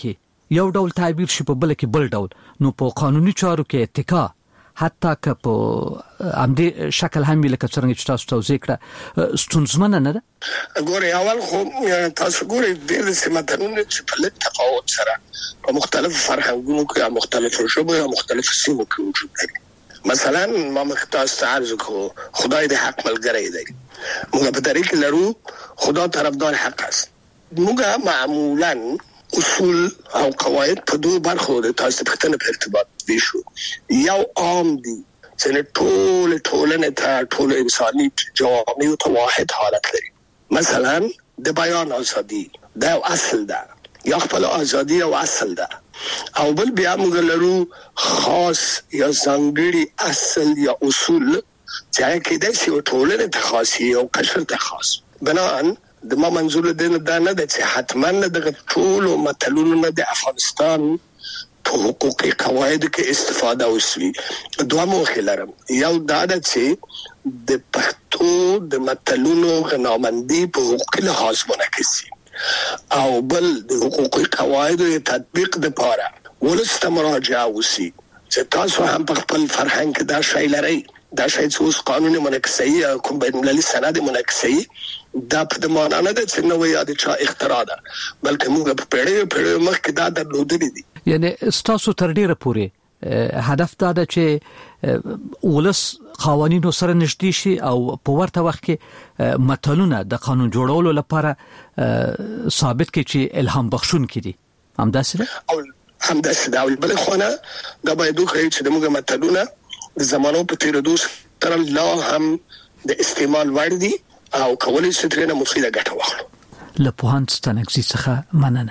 B: یو ډول تعبیر شي په بل کې بل ډول، نو په قانوني چارو کې اتکا حتی که په امدې شکل هم لکه څنګه چې تاسو توضیح کړه ستونزمنه نه ده.
M: ګورې اول خو تاسو ګورې ډېر سماتونه چې په لږ تفاوت سره په مختلفو فرهنګونو کې یا مختلفو ژبو یا مختلفو سیمو کې وجود لري. مثلا ما مختص عرض کو خدای د حق ملګری دی، موږ په طریق لرو خدا طرفدار حق است. موږ معمولا اصول او قواعد په دوه برخو د تاسو په تنه په ارتباط دي شو. یو عام دي چې ټول ټولنه ته ټول انساني جوامع ته واحد حالت لري. مثلا د بیان ازادي دا اصل ده، یا خپل ازادي او اصل ده. او بل بیا موږ لرو خاص یا ځانګړي اصل یا اصول چې کې د سیو ټولنه ته خاصي او قشر ته خاص. بنان د ما منظور دین دا نه ده چې حتما د ټول متلونو نه د افغانستان په حقوقي قواعد کې استفاده وشي. دوه موخه لرم، یو دا ده چې د پښتو د متلونو غنامندي په حقوقي لحاظ منعکسي، او بل د حقوقي قواعدو تطبیق لپاره ولست مراجعه وشي چې تاسو هم په خپل فرهنګ کې دا شی لرئ. دا شی چې اوس قانوني منعکسي کوم بین المللي سند منعکسي دا په معنا نه ده چې نو یاد چا اختراع ده، بلکې موږ په پیړیو پیړیو مخکې دا درلودلې دي.
B: یعنی تاسو تر ډیره پورې هدف دا ده چې ولس قوانینو سره نږدې شي او په ورته وخت کې متلونه د قانون جوړولو لپاره ثابت کړي چې الهام بخښون کړي. همداسې ده
M: او همداسې ده. بل خو نه دا باید وکړي چې موږ متلونه د زمانو په تیریدو سره لا هم د استعمال وړ دي او کولای شي ترې نه مفیده ګټه واخلو.
B: له پوهاند ستانکزي څخه مننه.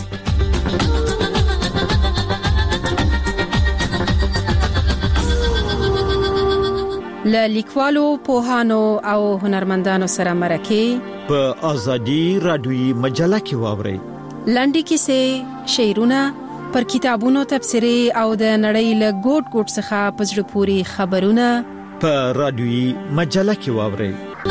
C: له لیکوالو، پوهانو او هنرمندانو سره مرکه
V: په ازادي رادیوي مجله کې واورئ.
C: لنډي کیسې، شعرونه، پر کتابونو تبصرې او د نړۍ له ګوټ ګوټ څخه په زړه پورې خبرونه
V: په رادیوي مجله کې واورئ.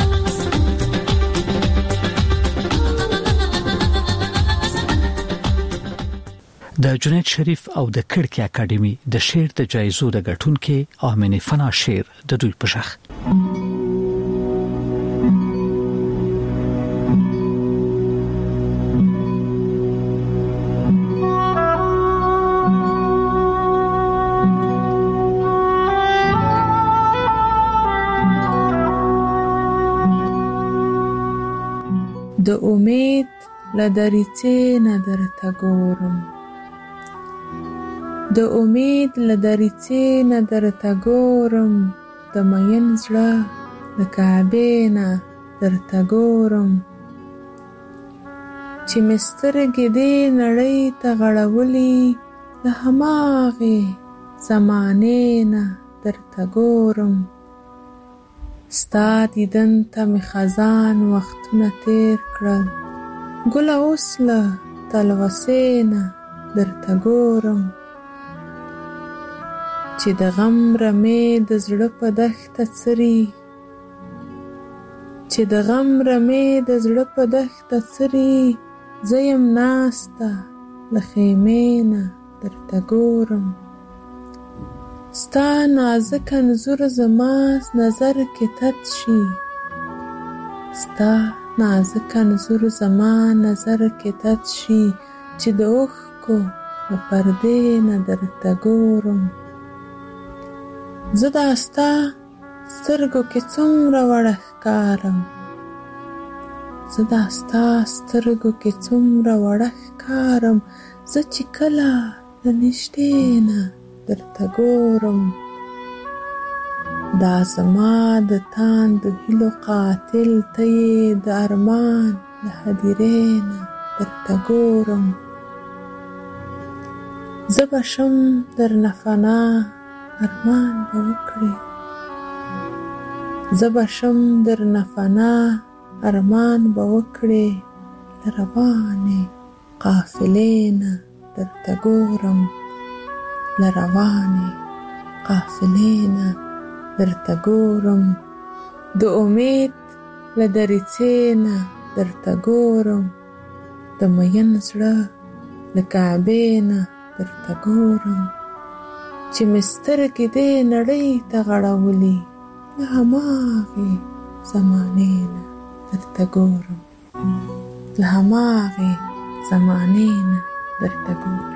B: د جنید شریف او د کړکۍ اکیډمي د شعر د جایزو د ګټونکو آمنه فنا شعر د دوی په ژغ.
O: د امید لدریڅې نه درته ګورم، د امید لدریڅې نه درته ګورم، د مین زړه د کعبې نه درته ګورم، چې مسترګې دې نړۍ ته غړولې د هماغې زمانې نه درته ګورم. ستا دیدن ته مې خزان وختونه تیر کړل، ګله اوس له تلوسې نه درته ګورم، چې د غم رمې د زړه په دښته څري، چې د غم رمې د زړه په دښته څري، زه یم ناسته له خیمې نه درته ګورم. ستا نازک انځور زما نظر کې تت شي، ستا نازک انځور زما نظر کې تت شي، چې د اوښکو له پردې نه درته ګورم. زه دا ستا سترګو کې څومره وړه ښکارم، زه دا ستا سترګو کې څومره وړه ښکارم، زه چې کله له نږدې نه درته ګورم. دا زما د تاندو هیلو قاتل ته یې د ارمان له هدیرې نه درته ګورم. زه به شم درنه فنا ارمان به وکړې، زه به شم درنه فنا ارمان به وکړې، له روانې قافلې نه درته ګورم، له روانې قافلې نه درته ګورم. د امید له دریڅې نه درته ګورم، د مین زړه د کعبې نه درته ګورم چې مسترګې دې نړۍ ته غړولې له هماغې زمانې نه درته ګورم له هماغې زمانې نه درته ګورم.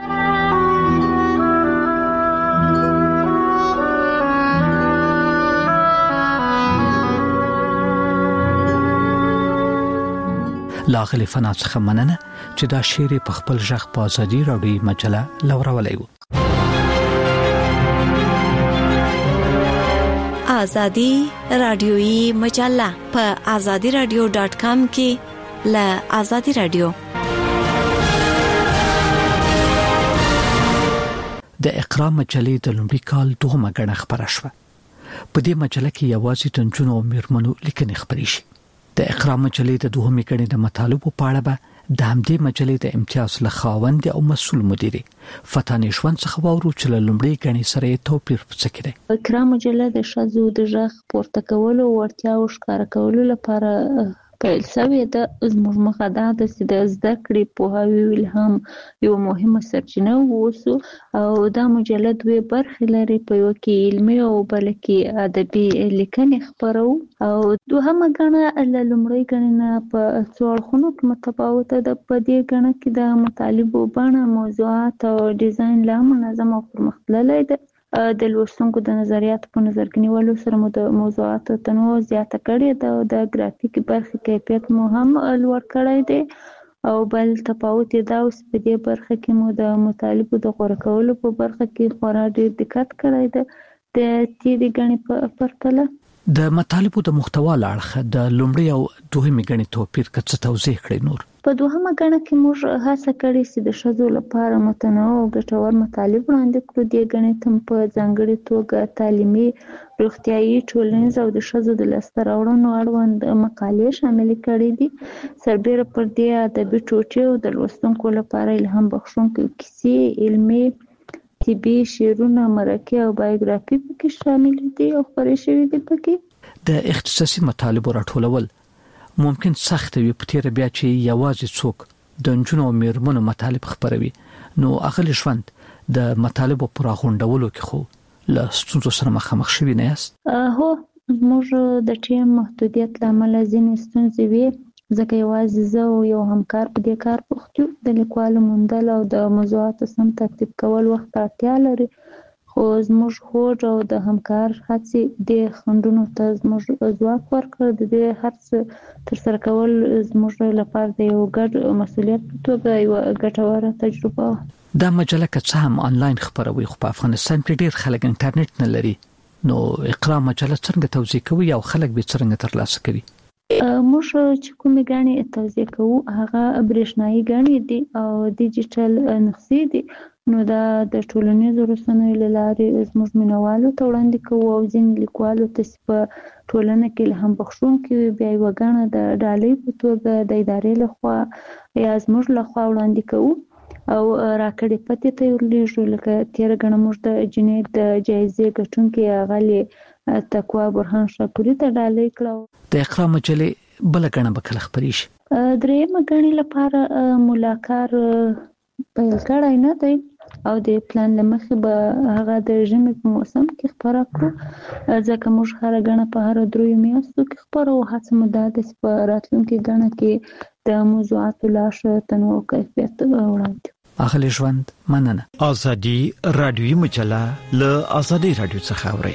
B: لاغلی فنا څخه مننه چې دا شعر په خپل ژغ په ازادي راډیو مجله لورولای و.
T: ازادي رادیویی مجله په ازادي رادیو ډاټ کام کې ل ازادي رادیو
B: د اقرا مجلې د لومړي کال دوهمه غړ خبره شوه. په دې مجله کې یوازې د جنونو او میرمنو لیکنې خبرې شي. د اقرا مجلې د دوهمې غړې د مطالبو په اړه به د همدې مجلې د امتیاز له خاوند او مسؤل مدیرې فتانې ژوند څخه وورو چې له لومړۍ غړې سره توپیر څه کړي.
N: اقرا مجله د ښځو د ژغ پورته کولو ورتیا او ښکار کولو لپاره پیل شوې ده. زموږ مخه دا ده چې د زده کړې پوهاوي الهام یو مهمه سرچینه ووسو او دا مجله دوه برخې لري. په یو کې علمي او بل کې ادبي لیکنې خپرو او دوهمه غړه له لومړۍ غړې نه په څو اړخونو کې متفاوته ده. په دې غړه کې د مطالبو بڼه، موضوعات او ډیزاین لا منظم او پرمختللی ده. د لوستونکو د نظریاتو په نظر کې نیولو سره مو د موضوعاتو تنوع زیاته کړې ده او د ګرافیک برخې کیفیت مو هم لوړ کړی دی او بل تفاوت دا اوس په دې برخه کې مو د مطالبو د غوړه کولو په برخه کې خورا ډیر دقت کړی دی د تیری غني په پرتله.
B: د مطالبو د محتوا لاړه د لومړی او دوهمې غني توپیر کڅ توضیح کړی. نور
N: په دوهمه غړه کې موږ هڅه کړې چې د ښځو لپاره متنوع او ګټور مطالب وړاندې کړو. دې غړې ته په ځانګړي توګه تعلیمي، روغتیايي، ټولنیز او د ښځو د لاسته راوړنو اړوند مقالې شامل کړې دي. سربېره پر دې ادبي ټوټې او د لوستونکو لپاره الهام بخښونکي کیسې، علمي، طبي شعرونه، مرکې او بایوګرافي پکې شامل دي او خپرې شوي دي. پکې
B: د اختصاصي مطالبو راټولول ممکن سخت وي، په تیر بیا چې یوازې څوک د جنونو او میرمنو مطالب خبروي نو اغلی ژوند د مطالبو پر غونډولو کې خو له ستونزو سره مخامخ شوي نه یاست؟
N: هو، موږ د ټیم محدودیت لامل ځینې ستونزې وي ځکه یوازې زه او یو همکار په دې کار بوخت یو. د لیکوالو موندل او د موضوعاتو سم ترتیب کول وخت اړتیا لري، خو زموږ هوډ او د همکار هڅې د خنډونو ته زموږ ځواک ورکړ. د دې هڅې ترسره کول زموږ لپاره د یو ګډ مسؤلیت په توګه یو ګټوره تجربه وه.
B: دا مجله که څه هم آنلاین خبروي خو په افغانستان کې ډیر خلک انټرنیټ نه لري، نو اقرا مجله څنګه توزیع کوي او خلک به څنګه ترلاسه کوي؟
N: موږ چې کومې غړي توزیع کوو هغه برېښنایي غړي دي او ډیجیټل نسخې دي. نو دا د ټولنیزو رسنیو له لارې زموږ مینوالو ته وړاندې کوو او ځینې لیکوالو ته په ټولنه کې الهام بخښونکي بیا یوه غړه د ډالۍ په توګه د ادارې لخوا یا زموږ لخوا وړاندې کوو او راکړې پته ته ورلیږو. لکه تیر غړه موږ د جنید د جایزې ګټونکي غالي تقوا برهان شاکوري ته ډالۍ کړو.
B: د اقرا مجلې بل غړه به کله خبرې شي؟
N: درېیمه غړي لپاره ملاقات پیل کړای نه دی او د پلان لمخې به هغه د ژمي په موسم کې خبره کړو ځکه موږ هر غړه په هر دریو میاشتو کې خبره او هڅه مو ده چې په راتلونکي غړه کې د موضوعاتو لاشه تنوع او کیفیت وړاندې.
B: اغلی ژوند مننه.
V: ازادي رادیوي مجله له ازادي رادیو څخه اوري.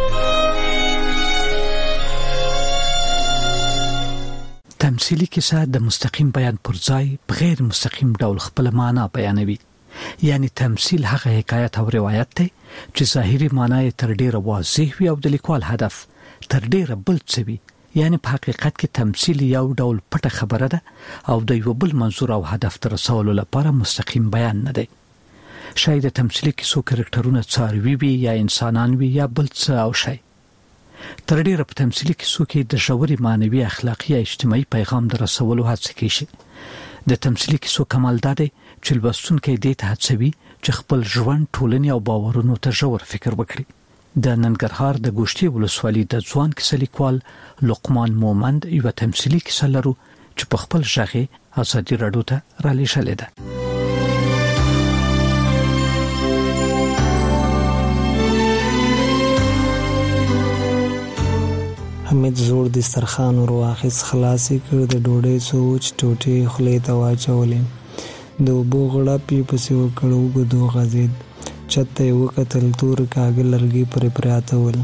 B: تمثيلي کیسه د مستقیم بیان پر ځای په غیر مستقیم ډول خپل معنا بیانوي. یعنی تمثيل هغه حکایت او روایت دی چې ظاهري معنا یې تر ډیره واضح وي او د لیکوال هدف تر ډیره بل څه وي. یعنی په حقیقت کې تمثيل یو ډول پټه خبره ده او د یو بل منظور او هدف تر رسولو لپاره مستقیم بیان نه دی. شاید تمثيلي کیسو کرکټرونه څاروي وي یا انسانان وي یا بل څه او شی. تر ډیره په تمثيلي کیسو کې د ژوري مانوي، اخلاقی یا اجتماعي پیغام در رسولو هڅه کیږي. د تمثيلي کیسو کمال دا دی چې لوستونکي دې ته هڅوي چې خپل ژوند، ټولنې او باورونو ته ژور فکر وکړي. د ننګرهار د ګوشتي ولسوالۍ د ځوان کیسه لیکوال لقمان مومند یو تمثيلي کیسه لرو چې په خپل ژغه ازادي راډیو ته را لېږلې ده.
F: حمید زوړ دسترخوان ور واخیست، خلاصې کړ، د ډوډۍ څو وچ ټوټې خولې ته واچولې، د اوبو غړپ یې پسې وکړ، اوږد وغځېد، چت ته یې وکتل، تور کاږه لرګي پرې پراته ول.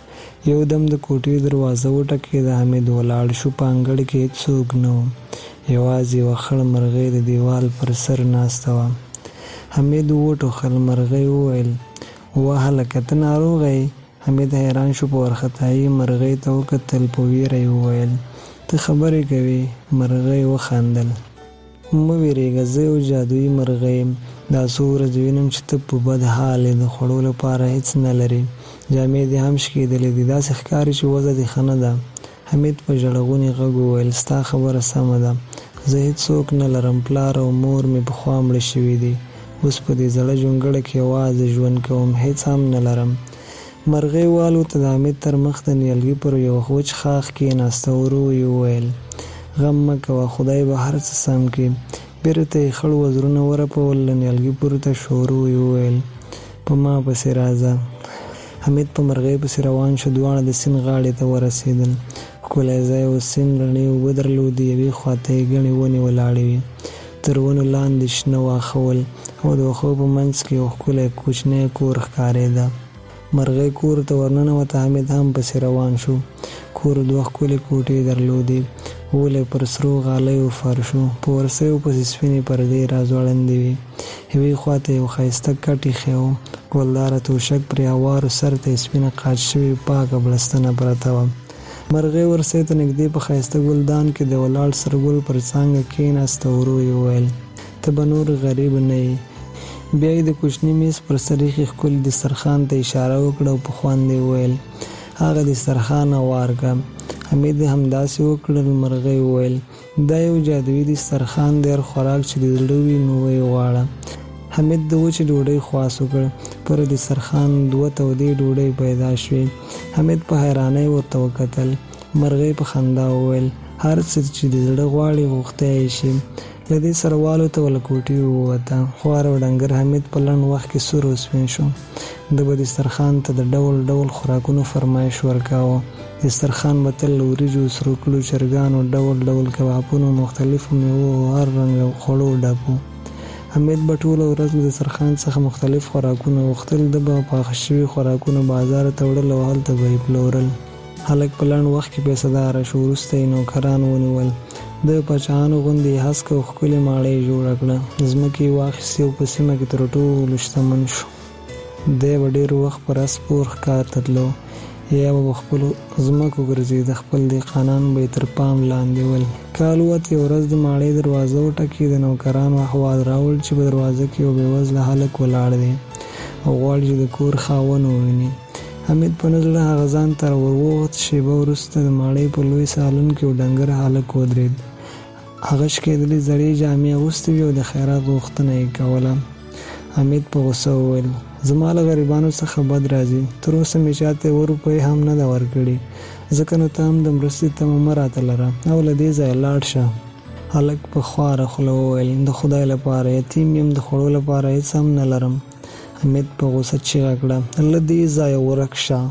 F: یو دم د کوټې دروازه وټکېده. حمید ولاړ شو. په انګړ کې هېڅوک نه و، یوازې یوه خړ مرغۍ د دیوال پر سر ناسته وه. حمید وټوخل. مرغۍ وویل: وه هلکه ته ناروغه یې؟ حمید حیران شو. په وارخطایي مرغۍ ته وکتل. په ویره یې وویل: ته خبرې کوې؟ مرغۍ وخندل. مه وېرېږه، زه یو جادويي مرغۍ یم. دا څو ورځې وینم چې ته په بد حال یې، د خوړو لپاره هېڅ نه لرې، جامې دې هم شکېدلې دي، داسې ښکاري چې وضع دې ښه نه ده. حمید په ژړغوني غږ وویل: ستا خبره سمه ده، زه هېڅوک نه لرم، پلار او مور مې پخوا مړه شوي دي، اوس په دې زړه جونګړه کې یوازې ژوند کوم، هېڅ هم نه لرم. مرغۍ والوته. د حمید تر مخ د نیالګي پر یو وچ ښاخ کېناسته. ورو یې وویل: غم مه کوه، خدای به هر څه سم کړي. بیرته یې خړ وزرونه ورپول. له نیالګي پورته شو. ورو یې وویل: په ما پسې راځه. حمید په مرغۍ پسې روان شو. دواړه د سیند غاړې ته ورسېدل. ښکلی ځای و. سیند رڼې اوبه درلودې. یوې خواته یې ګڼې ونې ولاړې وې. تر ونو لاندې شنه واښه ول او د واښو په منځ کې یو ښکلی کوچنی کور ښکارېده. مرغۍ کور ته ورننوته. حمید هم پسې روان شو. کور دوه ښکلې کوټې درلودې. ولې پر سرو غالیو فرشو، په ورسیو پسې سپینې پردې راځوړندې وې. یوې خواته یو ښایسته کټ ایښی و، ګلداره توشک پرې هوارو، سر ته یې سپینه قاچ شوې پاکه بړستنه پرته وه. مرغۍ ورسۍ ته نږدې په ښایسته ګلدان کې د ولاړ سرګل پر څانګه کېناسته. ورو یې وویل: ته به نور غریب نه یې. بیا یې د کوچني میز پر سر ایښي ښکلي دسترخوان ته اشاره وکړه او په خوند یې وویل: هغه دسترخوان هوار کړه. حمید همداسې وکړل. مرغۍ وویل: دا یو جادويي دسترخوان دی، هر خوراک چې د زړه وي نو ویې غواړه. حمید د وچې ډوډۍ خواست وکړ. پر دسترخوان دوه تودې ډوډۍ پیدا شوې. حمید په حیرانۍ ورته وکتل. مرغۍ په خندا وویل: هر څه چې د زړه غواړي غوښتی یې شي. له دې سره والوته له کوټې ووته. خوار او ډنګر حمید په لنډ وخت کې سور او سپین شو. ده به دسترخوان ته د ډول ډول خوراکونو فرمایش ورکاوه. دسترخوان به تل له وریجو، سرو کلو، چرګانو، ډول ډول کبابونو، مختلفو میوو او هر رنګ خوړو ډک و. حمید به ټوله ورځ له دسترخوان څخه مختلف خوراکونه غوښتل. ده به پاخه شوي خوراکونه بازار ته وړل او هلته به یې پلورل. هلک په لنډ وخت کې پیسهداره شو. وروسته یې نوکران ونیول. د پاچاهانو غوندې یې هسکه او ښکلې ماڼۍ جوړه کړه. ځمکې یې واخیستې او په سیمه کې تر ټولو شتمن شو. دی به ډېر وخت پر اس پور ښکار ته تلو، یا به په خپلو ځمکو ګرځېده. خپل دهقانان به یې تر پام لاندې ول. کال ووت. یوه ورځ د ماڼۍ دروازه وټکېده. نوکرانو احوال راوړ چې په دروازه کې یو بېوزله هلک ولاړ دی او غواړي چې د کور خاوند وویني. حمید په نه زړه هغه ځان ته ورووت. شېبه وروسته د ماڼۍ په لوی سالون کې یو ډنګر هلک ودرېد. هغه شکېدلې زړې جامې اغوستې وې او د خیرات غوښتنه یې کوله. حمید په غوسه وویل: زما له غریبانو څخه بد راځي. تر اوسه مې چاته یو روپۍ هم نه ده ورکړې، ځکه نو ته هم د مرستې تمه مه راته لره او له دې ځایه لاړ شه. هلک په خواره خوله وویل: د خدای لپاره یتیم یم، د خوړو لپاره هېڅ هم نه لرم. حمید په غوسه چیغه کړه: له دې ځایه ورک شه.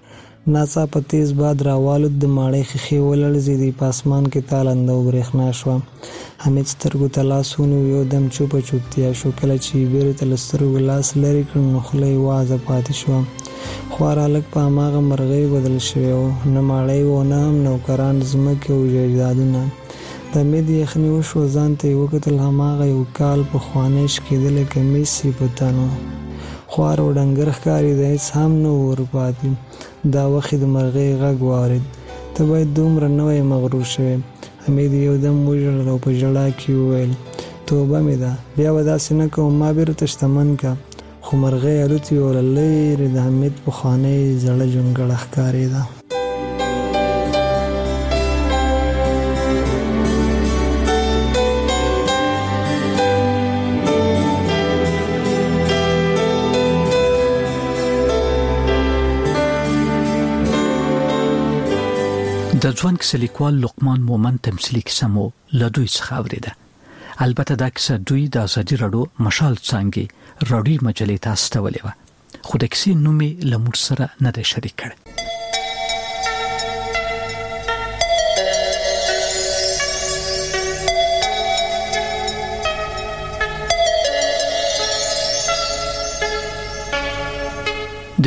F: ناڅاپه تیز باد راوالوت. د ماڼۍ ښیښې ولړزېدې. په اسمان کې تالنده او برېښنا شوه. حمید سترګو ته لاس ونیو. یو دم چوپه چوپتیا شو. کله چې یې بیرته له سترګو لاس لرې کړ نو خوله یې وازه پاتې شوه. خوار هلک په هماغه مرغۍ بدل شوی و. نه ماڼۍ و، نه هم نوکران، ځمکې او جایدادونه. د حمید یخني وشوه. ځان ته یې وکتل. هماغه یو کال پخوانی شکېدلی کمیس یې په تن و. خوار او ډنګر ښکارېده. هېڅ هم نه و ورپاتې. دا وخت د مرغۍ غږ واورېد: ته باید دومره نه وای مغرور شوی. حمید یو دم وژړل او په ژړا کې وویل: توبه مې ده، بیا به داسې نه کوم، ما بیرته شتمن که. خو مرغۍ الوتې وه او له لرې د حمید پخوانۍ زړه جونګړه ښکارېده.
B: د ځوان کیسه لیکوال لقمان مومن تمثیلي کیسه مو له دوی څخه اورېده. البته دا کیسه دوی د ازادي راډیو مشال څانګې راډیو مجلې ته استولې وه، خو د کیسې نوم یې له موږ سره نه دی شریک کړی.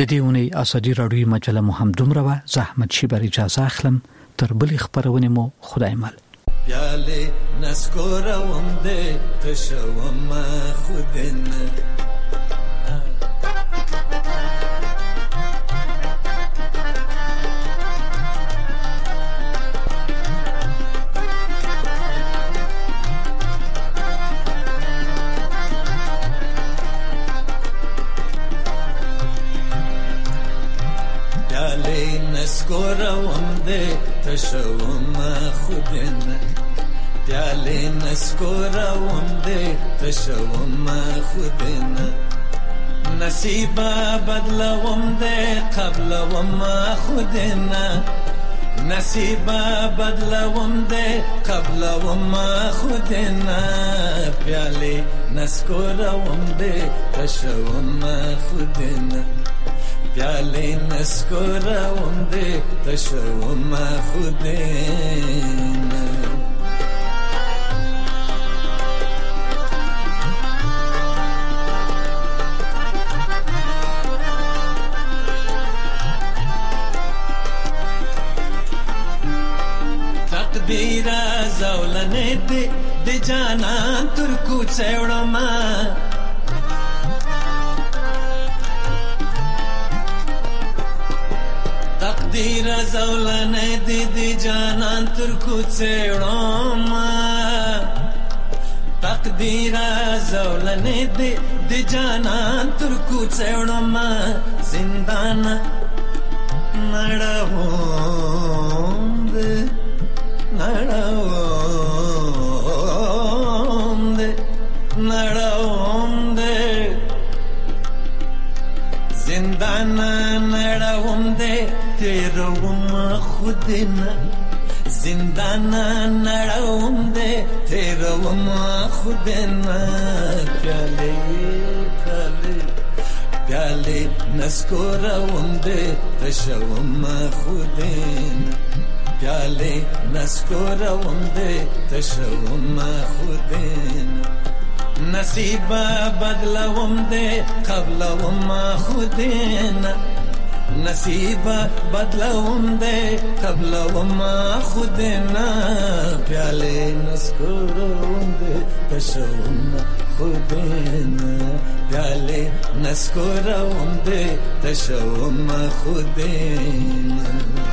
B: د دې ونی ازادي راډیو مجله مو هم دومره و. زحمت شي بر اجازه اخلم تر بل خبرونه مو خدای مل.
G: پیاله نسکورم ده تشوم خودنه نسکورم ده تشوم خودنه پیاله نسکورم ده تشوم خودنه نصیبا بدلوم ده قبلوم خودنه نصیبا بدلوم ده قبلوم خودنه پیاله نسکورم ده تشوم خودنه پیاله نسکورم ده تشوم خودنه تقدیر زولنه ده ده جانان ترکو چوڑم تقدیر زولنه دی دی جانان ترکو چیڑم تقدیر زولنه دی دی جانان ترکو چیڑم زندان نڑاوم دے نڑاوم دے نڑاوم دے زندان نڑاوم دے تیروم خودنا زندان نڑاوم دے تیروم خودنا پیالے پیالے پیالے نسکورم دے تشوم خودنا پیالے نسکورم دے تشوم خودنا نصیبا بدلوم دے قبلوم خودنا نصیبا بدلوم دے قبلوم خودنا پیالے نسکورم دے تشوم خودنا پیالے نسکورم دے تشوم خودنا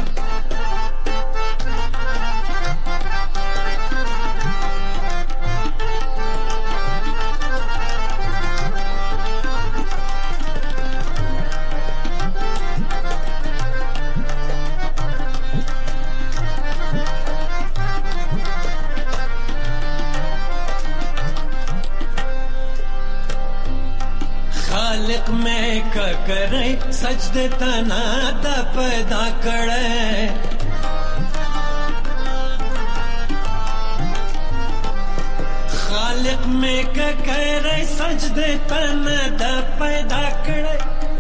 G: خالق میں کا کرے سجدے تنا دا پیدا کرے خالق میں کا کرے سجدے تنا دا پیدا کرے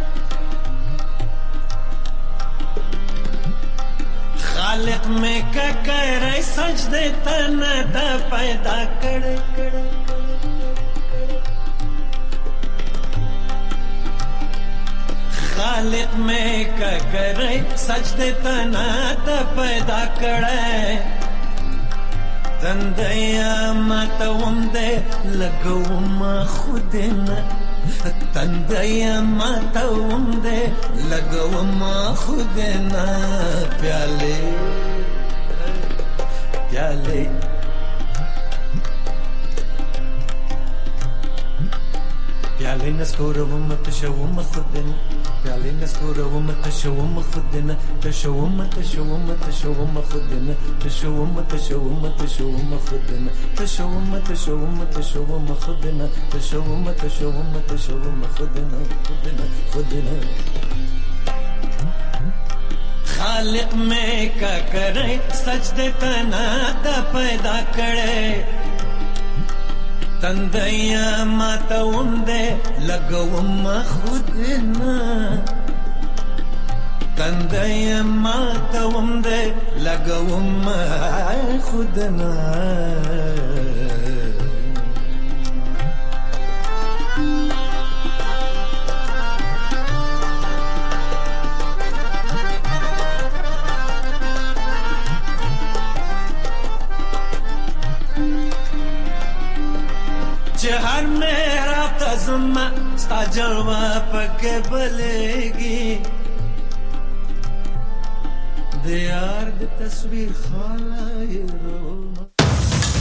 G: خالق میں کا کرے سجدے تنا دا پیدا کرے کرے خالق میں کا کرے سجدے تنا تا پیدا کرے تندیا ماتوم دے لگوم خودنا تندیا ماتوم دے لگوم خودنا پیالے پیالے پیالے نسکورم تشوم خودنا پیالے نسکورم تشوم خودنا تشوم تشوم تشوم خودنا تشوم تشوم تشوم خودنا تشوم تشوم تشوم خودنا تشوم تشوم تشوم خودنا خودنا خودنا خالق میں کا کرے سجدے تنا دا پیدا کرے تندیا ماتوم دے لگوم خودنا تندیا ماتوم دے لگوم خودنا چې هر محراب ته زما ستا جلوه پکې بلېږي د یار د تصویر خاله یې رومه